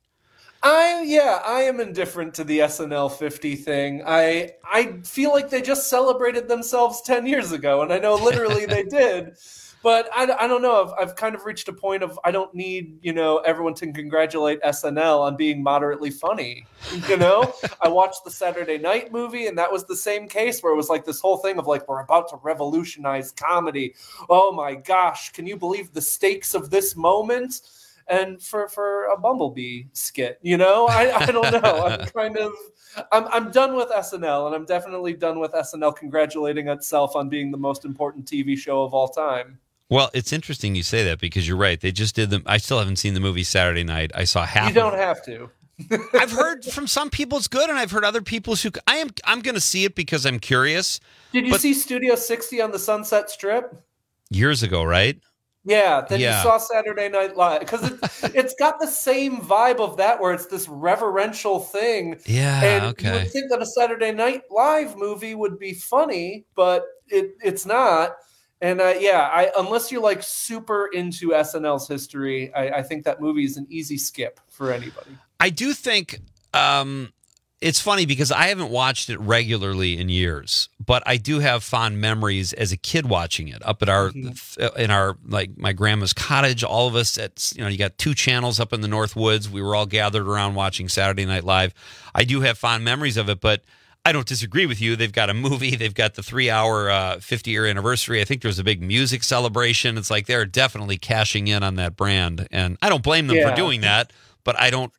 I yeah, I am indifferent to the S N L fifty thing. I I feel like they just celebrated themselves ten years ago, and I know literally they did. But I, I don't know. I've, I've kind of reached a point of I don't need, you know, everyone to congratulate S N L on being moderately funny. You know, I watched the Saturday Night movie, and that was the same case where it was like this whole thing of like, we're about to revolutionize comedy. Oh my gosh, can you believe the stakes of this moment? And for, for a Bumblebee skit, you know, I, I don't know. I'm kind of, I'm I'm done with S N L, and I'm definitely done with S N L congratulating itself on being the most important T V show of all time. Well, it's interesting you say that because you're right. They just did them. I still haven't seen the movie Saturday Night. I saw half. You don't have to. I've heard from some people it's good, and I've heard other people who I am. I'm going to see it because I'm curious. Did you but see Studio sixty on the Sunset Strip? Years ago, right? Yeah, then Yeah. you saw Saturday Night Live because it, it's got the same vibe of that, where it's this reverential thing. Yeah, and okay. you would think that a Saturday Night Live movie would be funny, but it it's not. And uh, yeah, I unless you're like super into S N L's history, I, I think that movie is an easy skip for anybody. I do think um, it's funny because I haven't watched it regularly in years, but I do have fond memories as a kid watching it up at our in our like my grandma's cottage. All of us at you know you got two channels up in the North Woods. We were all gathered around watching Saturday Night Live. I do have fond memories of it, but I don't disagree with you. They've got a movie. They've got the three-hour uh, fifty-year anniversary. I think there's a big music celebration. It's like they're definitely cashing in on that brand, and I don't blame them Yeah. for doing that. But I don't.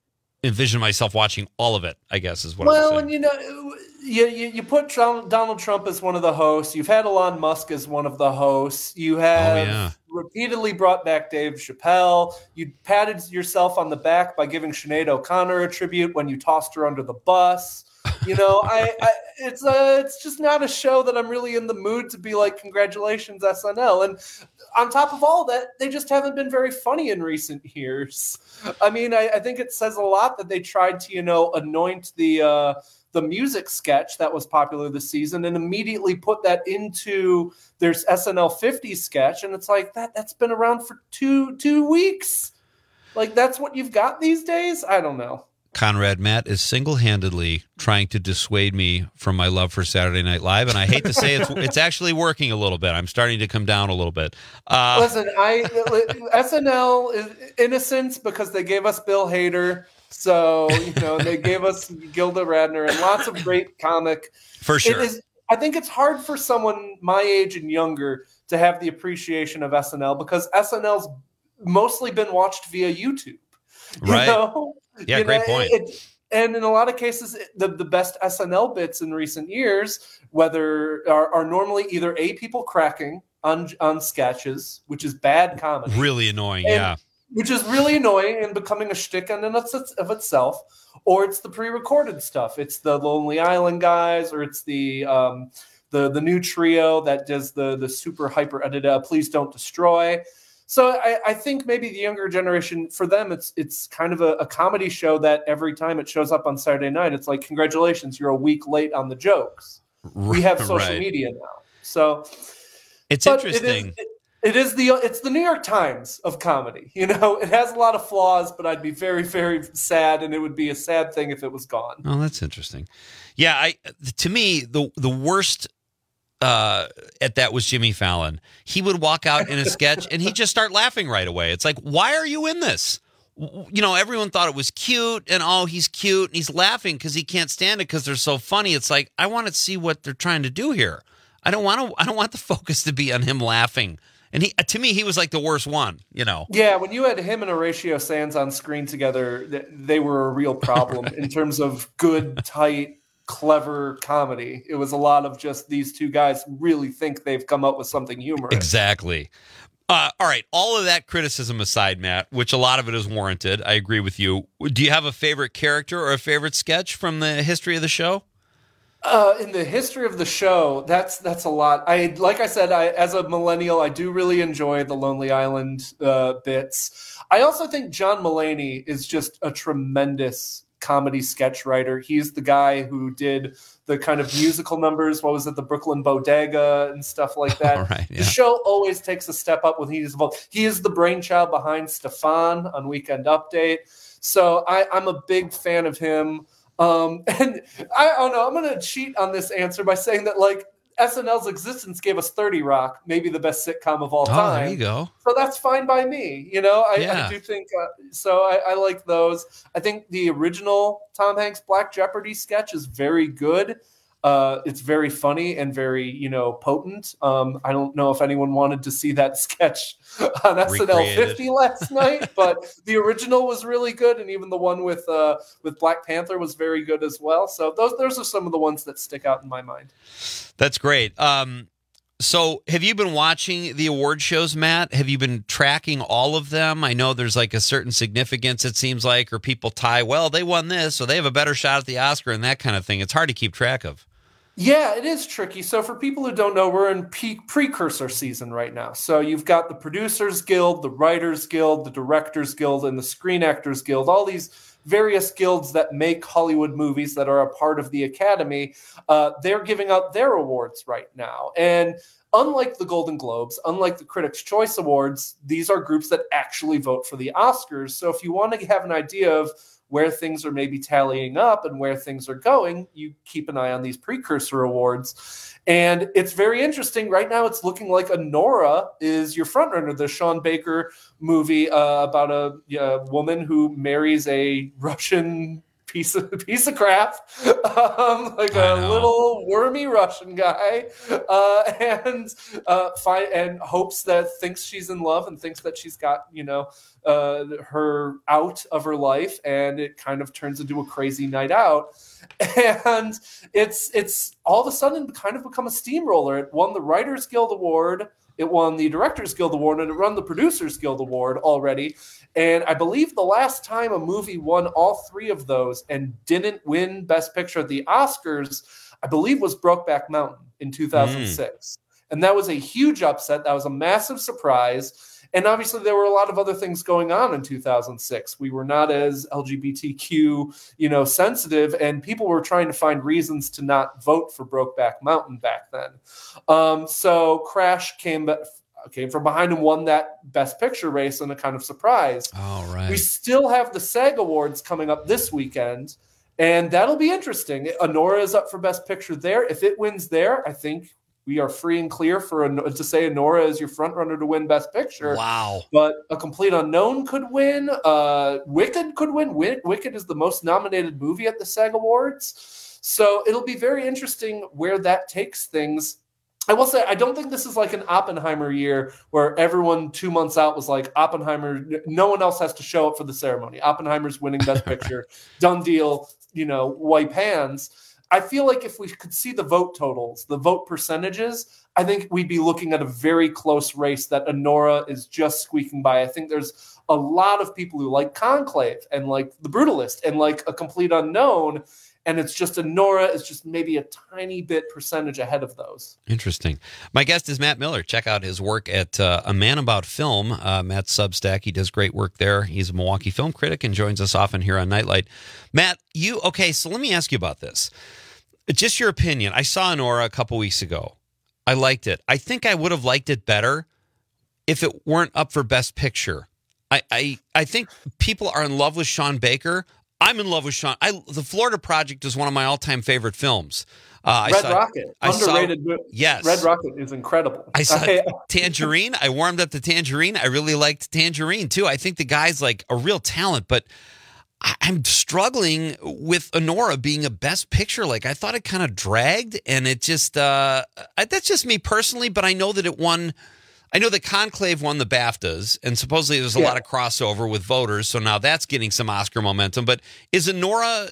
envision myself watching all of it, I guess is what well, I'm saying. and you know, you, you you put Trump, Donald Trump as one of the hosts. You've had Elon Musk as one of the hosts. You have Oh, yeah. repeatedly brought back Dave Chappelle. You patted yourself on the back by giving Sinead O'Connor a tribute when you tossed her under the bus. You know, I, I it's uh, it's just not a show that I'm really in the mood to be like, congratulations, S N L. And on top of all that, they just haven't been very funny in recent years. I mean, I, I think it says a lot that they tried to, you know, anoint the uh, the music sketch that was popular this season and immediately put that into their S N L fifty sketch, and it's like that that's been around for two two weeks. Like that's what you've got these days. I don't know. Conrad, Matt is single-handedly trying to dissuade me from my love for Saturday Night Live, and I hate to say it's it's actually working a little bit. I'm starting to come down a little bit. Uh, Listen, I S N L is innocence because they gave us Bill Hader, so you know they gave us Gilda Radner and lots of great comic. For sure. It is, I think it's hard for someone my age and younger to have the appreciation of S N L because S N L's mostly been watched via YouTube. You Right. know? Yeah, You great know, point. it- and in a lot of cases, the, the best S N L bits in recent years, whether are, are normally either A, people cracking on on sketches, which is bad comedy, Really annoying, and- yeah. which is really annoying and becoming a shtick in and of of itself, or it's the pre-recorded stuff. It's the Lonely Island guys, or it's the um, the the new trio that does the the super hyper edited uh, Please Don't Destroy. So I, I think maybe the younger generation, for them, it's it's kind of a, a comedy show that every time it shows up on Saturday night, it's like, congratulations, you're a week late on the jokes. We have social Right. media now, so It's but interesting. It is, it, it is the it's the New York Times of comedy. You know, it has a lot of flaws, but I'd be very very sad, and it would be a sad thing if it was gone. Oh, that's interesting. Yeah, I to me the the worst uh, at that was Jimmy Fallon. He would walk out in a sketch and he'd just start laughing right away. It's like, why are you in this? W- You know, everyone thought it was cute, and oh, he's cute, and he's laughing because he can't stand it because they're so funny. It's like, I want to see what they're trying to do here. I don't want to. I don't want the focus to be on him laughing. And he, to me, he was like the worst one. You know. Yeah, when you had him and Horatio Sands on screen together, th- they were a real problem in terms of good, tight, clever comedy. It was a lot of just these two guys really think they've come up with something humorous. Exactly. Uh, all right. All of that criticism aside, Matt, which a lot of it is warranted, I agree with you. Do you have a favorite character or a favorite sketch from the history of the show? Uh, in the history of the show, that's that's a lot. I like I said, I as a millennial, I do really enjoy the Lonely Island uh, bits. I also think John Mulaney is just a tremendous comedy sketch writer. He's the guy who did the kind of musical numbers. What was it, the Brooklyn Bodega and stuff like that. All right, yeah. The show always takes a step up when he's involved. He is the brainchild behind Stefan on Weekend Update. So I, I'm a big fan of him. Um, and I don't know, I'm going to cheat on this answer by saying that like S N L's existence gave us thirty Rock, maybe the best sitcom of all Oh, time. there you go. So that's fine by me. You know, I, Yeah. I do think, uh, so I, I like those. I think the original Tom Hanks Black Jeopardy sketch is very good. Uh, it's very funny and very, you know, potent. Um, I don't know if anyone wanted to see that sketch on S N L Recreated. fifty last night, but the original was really good, and even the one with uh, with Black Panther was very good as well. So those those are some of the ones that stick out in my mind. That's great. Um, so have you been watching the award shows, Matt? Have you been tracking all of them? I know there's like a certain significance, it seems like, or people tie, well, they won this, so they have a better shot at the Oscar and that kind of thing. It's hard to keep track of. Yeah, it is tricky. So for people who don't know, we're in peak precursor season right now. So you've got the Producers Guild, the Writers Guild, the Directors Guild, and the Screen Actors Guild, all these various guilds that make Hollywood movies that are a part of the Academy. Uh, they're giving out their awards right now. And unlike the Golden Globes, unlike the Critics' Choice Awards, these are groups that actually vote for the Oscars. So if you want to have an idea of where things are maybe tallying up and where things are going, you keep an eye on these precursor awards. And it's very interesting. Right now, it's looking like Anora is your frontrunner, the Sean Baker movie uh, about a, a woman who marries a Russian piece of piece of crap, um, like a little wormy Russian guy, uh, and uh, find, and hopes that thinks she's in love and thinks that she's got you know uh, her out of her life, and it kind of turns into a crazy night out, and it's it's all of a sudden kind of become a steamroller. It won the Writers Guild Award. It won the Directors Guild Award, and it won the Producers Guild Award already. And I believe the last time a movie won all three of those and didn't win Best Picture at the Oscars, I believe was Brokeback Mountain in two thousand six. Mm. And that was a huge upset. That was a massive surprise. And obviously there were a lot of other things going on in two thousand six. We were not as L G B T Q, you know, sensitive, and people were trying to find reasons to not vote for Brokeback Mountain back then. Um, so Crash came came from behind and won that Best Picture race in a kind of surprise. All right. We still have the SAG Awards coming up this weekend, and that'll be interesting. Anora is up for Best Picture there. If it wins there, I think we are free and clear for to say Anora is your front runner to win Best Picture. Wow! But A Complete Unknown could win. Uh, Wicked could win. Wicked is the most nominated movie at the SAG Awards, so it'll be very interesting where that takes things. I will say I don't think this is like an Oppenheimer year where everyone two months out was like Oppenheimer. No one else has to show up for the ceremony. Oppenheimer's winning Best Picture. Done deal. You know, wipe hands. I feel like if we could see the vote totals, the vote percentages, I think we'd be looking at a very close race that Anora is just squeaking by. I think there's a lot of people who like Conclave and like The Brutalist and like A Complete Unknown, and it's just Anora is just maybe a tiny bit percentage ahead of those. Interesting. My guest is Matt Miller. Check out his work at uh, A Man About Film, uh, Matt's Substack. He does great work there. He's a Milwaukee film critic and joins us often here on Nightlight. Matt, you, okay, so let me ask you about this. Just your opinion. I saw Anora a couple weeks ago. I liked it. I think I would have liked it better if it weren't up for Best Picture. I I, I think people are in love with Sean Baker. I'm in love with Sean. I, the Florida Project is one of my all-time favorite films. Uh, Red I saw, Rocket, I underrated. Saw, yes, Red Rocket is incredible. I saw Tangerine. I warmed up to Tangerine. I really liked Tangerine too. I think the guy's like a real talent, but I'm struggling with Anora being a Best Picture. Like, I thought it kind of dragged, and it just, uh, that's just me personally, but I know that it won, I know that Conclave won the BAFTAs, and supposedly there's a yeah. lot of crossover with voters, so now that's getting some Oscar momentum, but is Anora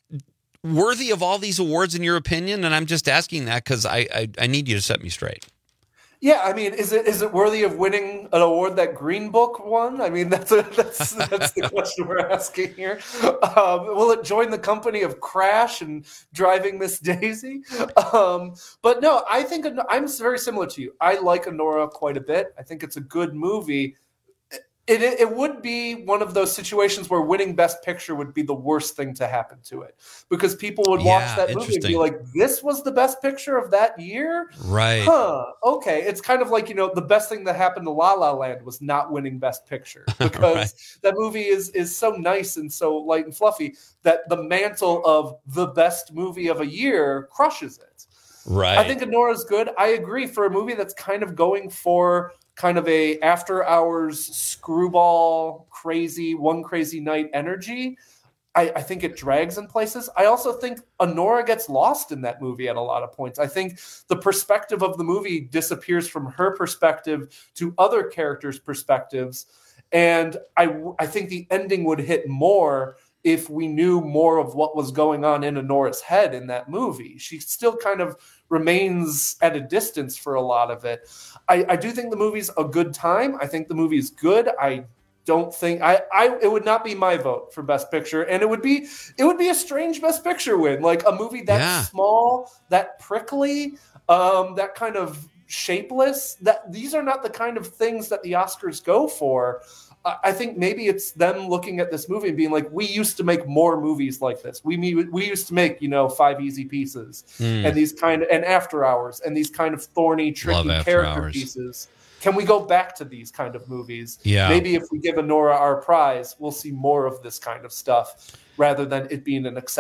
worthy of all these awards in your opinion? And I'm just asking that because I, I, I need you to set me straight. Yeah, I mean, is it is it worthy of winning an award that Green Book won? I mean, that's a, that's that's the question we're asking here. Um, will it join the company of Crash and Driving Miss Daisy? Um, but no, I think I'm very similar to you. I like Anora quite a bit. I think it's a good movie. It, it it would be one of those situations where winning Best Picture would be the worst thing to happen to it, because people would watch yeah, that movie and be like, "This was the best picture of that year." Right? Huh? Okay. It's kind of like, you know, the best thing that happened to La La Land was not winning Best Picture, because right. that movie is is so nice and so light and fluffy that the mantle of the best movie of a year crushes it. Right. I think Anora's good. I agree, for a movie that's kind of going for kind of a after hours screwball crazy one crazy night energy. I, I think it drags in places. I also think Anora gets lost in that movie at a lot of points. I think the perspective of the movie disappears from her perspective to other characters' perspectives. And I, I think the ending would hit more if we knew more of what was going on in Anora's head in that movie. She still kind of remains at a distance for a lot of it. I, I do think the movie's a good time. I think the movie's good. I don't think I, I it would not be my vote for Best Picture, and it would be it would be a strange Best Picture win, like a movie that yeah. small, that prickly, um, that kind of shapeless. That these are not the kind of things that the Oscars go for. I think maybe it's them looking at this movie and being like, we used to make more movies like this. We we used to make, you know, Five Easy Pieces mm. and these kind of, and After Hours and these kind of thorny, tricky character hours. pieces. Can we go back to these kind of movies? Yeah. Maybe if we give Anora our prize, we'll see more of this kind of stuff rather than it being an exception.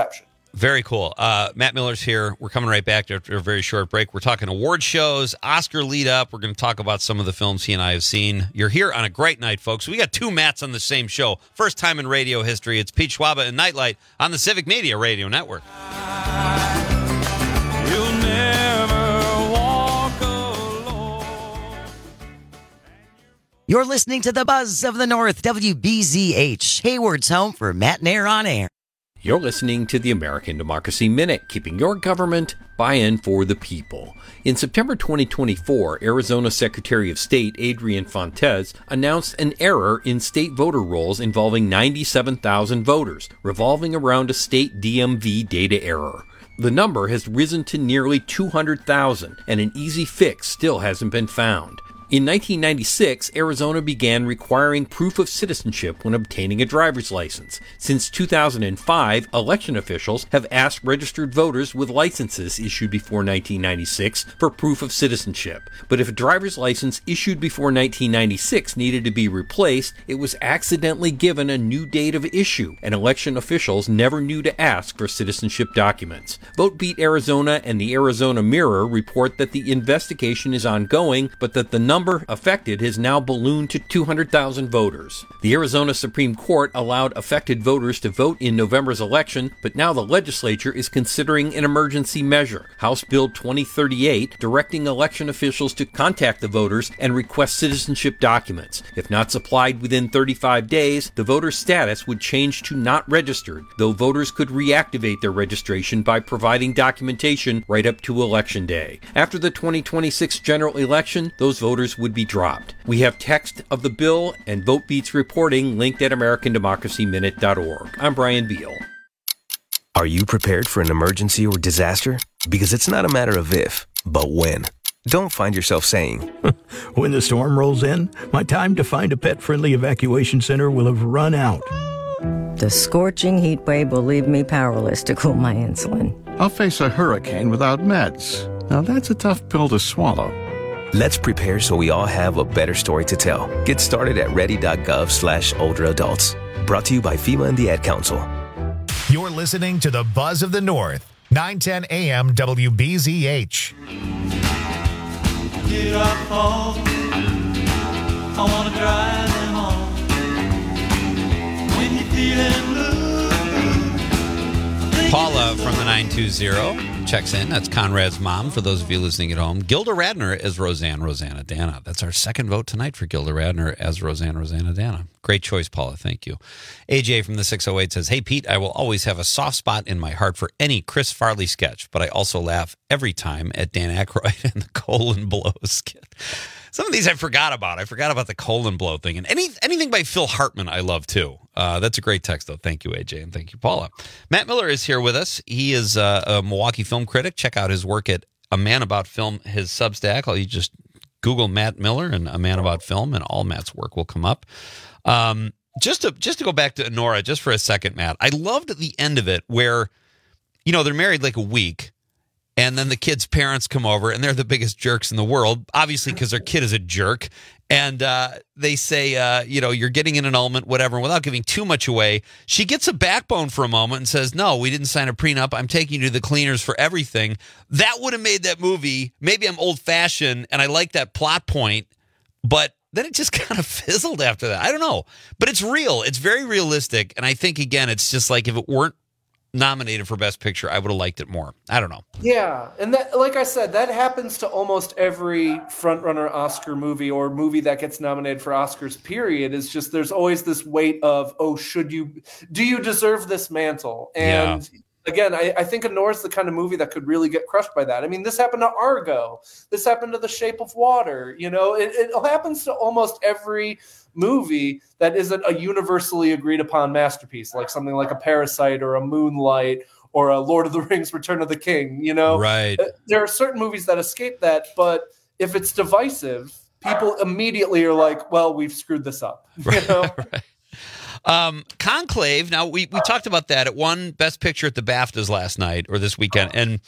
Very cool. Uh, Matt Miller's here. We're coming right back after a very short break. We're talking award shows, Oscar lead up. We're going to talk about some of the films he and I have seen. You're here on a great night, folks. We got two Matts on the same show. First time in radio history. It's Pete Schwaba and Nightlight on the Civic Media Radio Network. You'll never walk alone. You're listening to the Buzz of the North, W B Z H, Hayward's home for Matt and Air on Air. You're listening to the American Democracy Minute, keeping your government buy-in for the people. In September twenty twenty-four, Arizona Secretary of State Adrian Fontes announced an error in state voter rolls involving ninety-seven thousand voters, revolving around a state D M V data error. The number has risen to nearly two hundred thousand, and an easy fix still hasn't been found. In nineteen ninety-six, Arizona began requiring proof of citizenship when obtaining a driver's license. Since two thousand five, election officials have asked registered voters with licenses issued before nineteen ninety-six for proof of citizenship. But if a driver's license issued before nineteen ninety-six needed to be replaced, it was accidentally given a new date of issue, and election officials never knew to ask for citizenship documents. VoteBeat Arizona and the Arizona Mirror report that the investigation is ongoing, but that the number affected has now ballooned to two hundred thousand voters. The Arizona Supreme Court allowed affected voters to vote in November's election, but now the legislature is considering an emergency measure, House Bill twenty thirty-eight, directing election officials to contact the voters and request citizenship documents. If not supplied within thirty-five days, the voter's status would change to not registered, though voters could reactivate their registration by providing documentation right up to Election Day. After the twenty twenty-six general election, those voters would be dropped. We have text of the bill and VoteBeat's reporting linked at American Democracy Minute dot org. I'm Brian Beal. Are you prepared for an emergency or disaster? Because it's not a matter of if, but when. Don't find yourself saying, when the storm rolls in, my time to find a pet-friendly evacuation center will have run out. The scorching heat wave will leave me powerless to cool my insulin. I'll face a hurricane without meds. Now that's a tough pill to swallow. Let's prepare so we all have a better story to tell. Get started at ready.gov slash older adults. Brought to you by FEMA and the Ad Council. You're listening to the Buzz of the North, nine ten A M W B Z H. Get up home. I want to drive them home. When you're feeling blue. Paula from the nine two zero checks in. That's Conrad's mom, for those of you listening at home. Gilda Radner as Roseanne Roseannadanna. That's our second vote tonight for Gilda Radner as Roseanne Roseannadanna. Great choice, Paula. Thank you. A J from the six oh eight says, hey, Pete, I will always have a soft spot in my heart for any Chris Farley sketch, but I also laugh every time at Dan Aykroyd and the colon blow skit. Some of these I forgot about. I forgot about the colon blow thing. And any anything by Phil Hartman I love, too. Uh, that's a great text, though. Thank you, A J, and thank you, Paula. Matt Miller is here with us. He is uh, a Milwaukee film critic. Check out his work at A Man About Film, his Substack. You just Google Matt Miller and A Man About Film, and all Matt's work will come up. Um, just to just to go back to Nora just for a second, Matt, I loved at the end of it where, you know, they're married like a week, and then the kid's parents come over, and they're the biggest jerks in the world, obviously because their kid is a jerk. And uh, they say, uh, you know, you're getting an annulment, whatever, and without giving too much away, she gets a backbone for a moment and says, no, we didn't sign a prenup. I'm taking you to the cleaners for everything. That would have made that movie. Maybe I'm old-fashioned, and I like that plot point, but then it just kind of fizzled after that. I don't know. But it's real. It's very realistic. And I think, again, it's just like if it weren't nominated for Best Picture, I would have liked it more. I don't know. Yeah, and that, like I said, that happens to almost every frontrunner Oscar movie or movie that gets nominated for Oscars, period. Is just there's always this weight of, oh, should you, do you deserve this mantle? And yeah. Again, I, I think Anora's the kind of movie that could really get crushed by that. I mean, this happened to Argo. This happened to The Shape of Water. You know, it, it happens to almost every movie that isn't a universally agreed upon masterpiece, like something like a Parasite or a Moonlight or a Lord of the Rings Return of the King. You know, right? There are certain movies that escape that, but if it's divisive, people immediately are like, well, we've screwed this up. You know? Right. Um, Conclave. Now we, we talked about that. It won Best Picture at the BAFTAs last night or this weekend. And,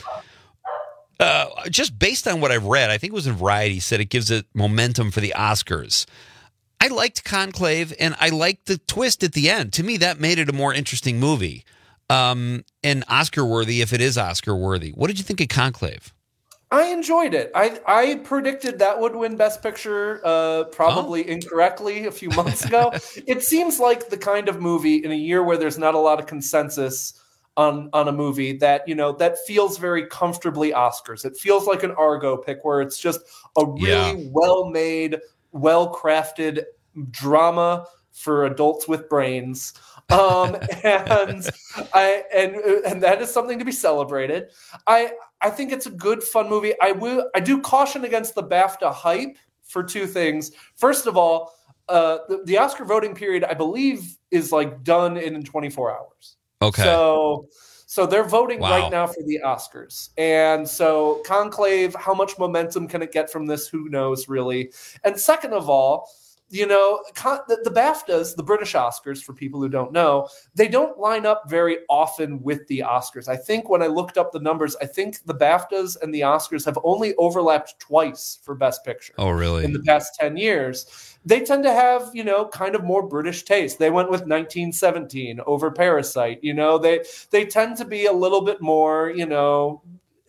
uh, just based on what I've read, I think it was in Variety, said it gives it momentum for the Oscars. I liked Conclave and I liked the twist at the end. To me, that made it a more interesting movie. um, and Oscar worthy if it is Oscar worthy. What did you think of Conclave? I enjoyed it. I I predicted that would win Best Picture, uh, probably oh. incorrectly a few months ago. It seems like the kind of movie in a year where there's not a lot of consensus on on a movie that, you know, that feels very comfortably Oscars. It feels like an Argo pick where it's just a really yeah. well-made, well-crafted drama for adults with brains. Um, and I and and that is something to be celebrated. I I think it's a good, fun movie. I will I do caution against the BAFTA hype for two things. First of all, uh, the, the Oscar voting period, I believe, is like done in twenty-four hours. Okay. So so they're voting wow. right now for the Oscars. And so Conclave, how much momentum can it get from this? Who knows, really? And second of all, you know, the, the BAFTAs, the British Oscars, for people who don't know, they don't line up very often with the Oscars. I think when I looked up the numbers, I think the BAFTAs and the Oscars have only overlapped twice for Best Picture. Oh, really? In the past ten years. They tend to have, you know, kind of more British taste. They went with nineteen seventeen over Parasite. You know, they they tend to be a little bit more, you know,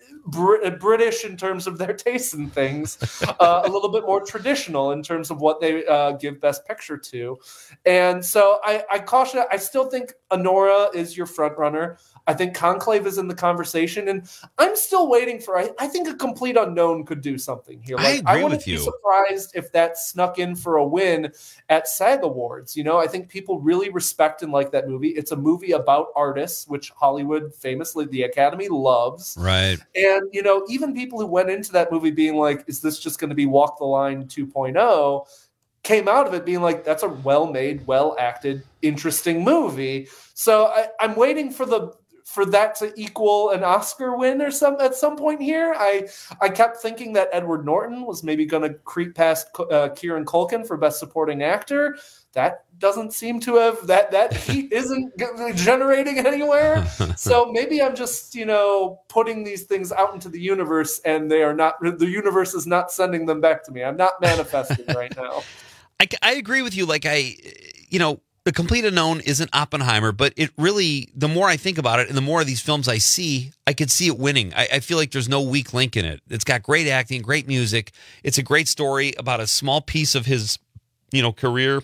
Br- British in terms of their tastes and things, uh, a little bit more traditional in terms of what they uh, give Best Picture to. And so I, I caution, I still think Anora is your front runner. I think Conclave is in the conversation, and I'm still waiting for, I, I think A Complete Unknown could do something here. Like, I agree I wouldn't with be you. surprised if that snuck in for a win at SAG Awards. You know, I think people really respect and like that movie. It's a movie about artists, which Hollywood famously, the Academy loves. Right. And, you know, even people who went into that movie being like, is this just going to be Walk the Line two point oh, came out of it being like, that's a well-made, well-acted, interesting movie. So I, I'm waiting for the for that to equal an Oscar win or some at some point here. I I kept thinking that Edward Norton was maybe going to creep past uh, Kieran Culkin for Best Supporting Actor. That doesn't seem to have, that that heat isn't generating anywhere. So maybe I'm just, you know, putting these things out into the universe, and they are not, the universe is not sending them back to me. I'm not manifesting right now. I, I agree with you. Like I, you know, The Complete Unknown isn't Oppenheimer, but it really, the more I think about it and the more of these films I see, I could see it winning. I, I feel like there's no weak link in it. It's got great acting, great music. It's a great story about a small piece of his, you know, career.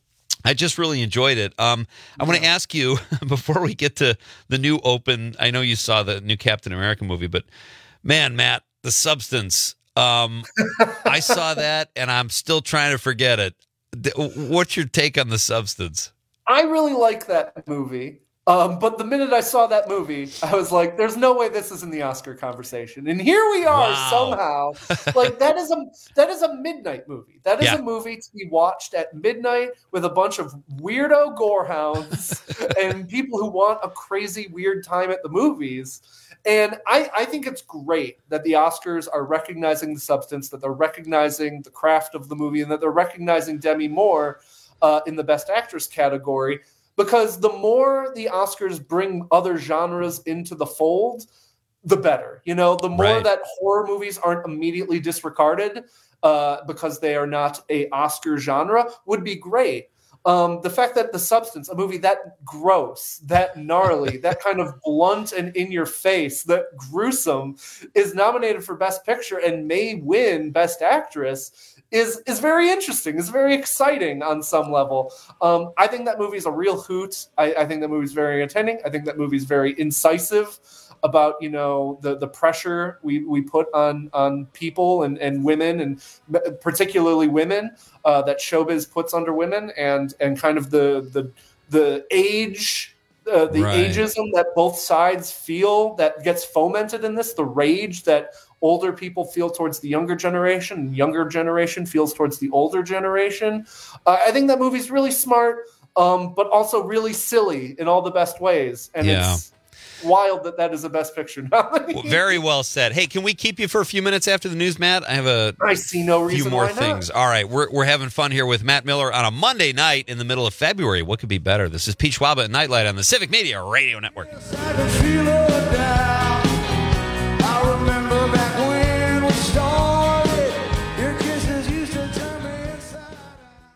I just really enjoyed it. Um, I want to ask you, before we get to the new open, I know you saw the new Captain America movie, but man, Matt, The Substance, um, I saw that and I'm still trying to forget it. What's your take on The Substance? I really like that movie. Um, but the minute I saw that movie, I was like, there's no way this is in the Oscar conversation. And here we are Wow. somehow. Like that is a that is a midnight movie. That is Yeah. a movie to be watched at midnight with a bunch of weirdo gorehounds and people who want a crazy, weird time at the movies. And I, I think it's great that the Oscars are recognizing The Substance, that they're recognizing the craft of the movie, and that they're recognizing Demi Moore uh, in the Best Actress category. Because the more the Oscars bring other genres into the fold, the better. You know, the more Right. that horror movies aren't immediately disregarded uh, because they are not a Oscar genre would be great. Um, the fact that The Substance, a movie that gross, that gnarly, that kind of blunt and in your face, that gruesome, is nominated for Best Picture and may win Best Actress is is very interesting. It's very exciting on some level. Um, I think that movie is a real hoot. I, I think that movie is very entertaining. I think that movie is very incisive about, you know, the the pressure we, we put on on people and, and women, and particularly women, uh, that showbiz puts under women, and and kind of the the the age. Uh, the Right. ageism that both sides feel that gets fomented in this, the rage that older people feel towards the younger generation, and younger generation feels towards the older generation. Uh, I think that movie's really smart, um, but also really silly in all the best ways. And Yeah. it's wild that that is a Best Picture nominee. Well, very well said. Hey, can we keep you for a few minutes after the news, Matt? I have a I see no few reason more why not. things. All right, we're we're having fun here with Matt Miller on a Monday night in the middle of February. What could be better? This is Pete Schwab at Nightlight on the Civic Media Radio Network.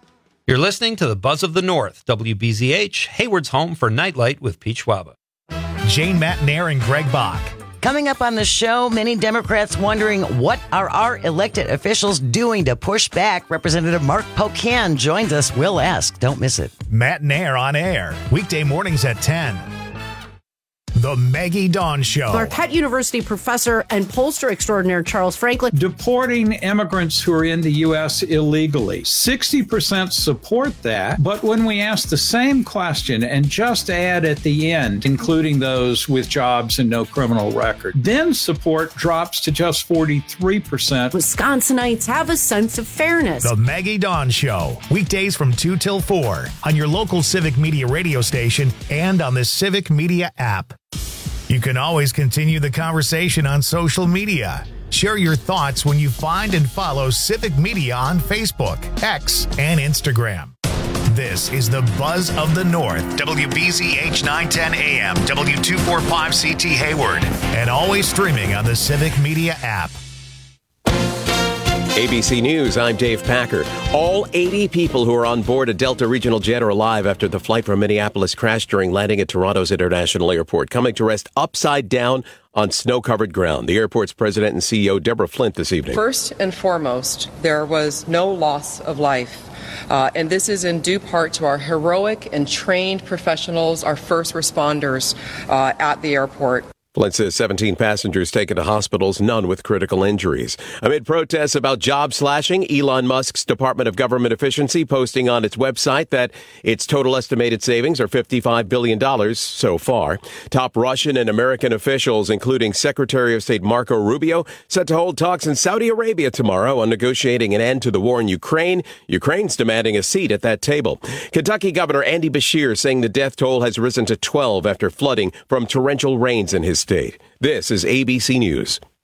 You're listening to the Buzz of the North, W B Z H, Hayward's home for Nightlight with Pete Schwab. Jane Matnair and Greg Bach. Coming up on the show, many Democrats wondering what are our elected officials doing to push back. Representative Mark Pocan joins us. We'll ask. Don't miss it. Matnair on air, weekday mornings at ten. The Maggie Dawn Show. Marquette University professor and pollster extraordinaire Charles Franklin. Deporting immigrants who are in the U S illegally. sixty percent support that, but when we ask the same question and just add at the end, including those with jobs and no criminal record, then support drops to just forty-three percent. Wisconsinites have a sense of fairness. The Maggie Dawn Show, weekdays from two till four on your local Civic Media radio station and on the Civic Media app. You can always continue the conversation on social media. Share your thoughts when you find and follow Civic Media on Facebook, X, and Instagram. This is the Buzz of the North, W B Z H nine ten A M, W two forty-five C T Hayward, and always streaming on the Civic Media app. A B C News, I'm Dave Packer. All eighty people who are on board a Delta regional jet are alive after the flight from Minneapolis crashed during landing at Toronto's International Airport, coming to rest upside down on snow-covered ground. The airport's president and C E O, Deborah Flint, this evening. First and foremost, there was no loss of life. Uh, and this is in due part to our heroic and trained professionals, our first responders uh, at the airport. Flint says seventeen passengers taken to hospitals, none with critical injuries. Amid protests about job slashing, Elon Musk's Department of Government Efficiency posting on its website that its total estimated savings are fifty-five billion dollars so far. Top Russian and American officials, including Secretary of State Marco Rubio, set to hold talks in Saudi Arabia tomorrow on negotiating an end to the war in Ukraine. Ukraine's demanding a seat at that table. Kentucky Governor Andy Beshear saying the death toll has risen to twelve after flooding from torrential rains in his state. This is A B C News.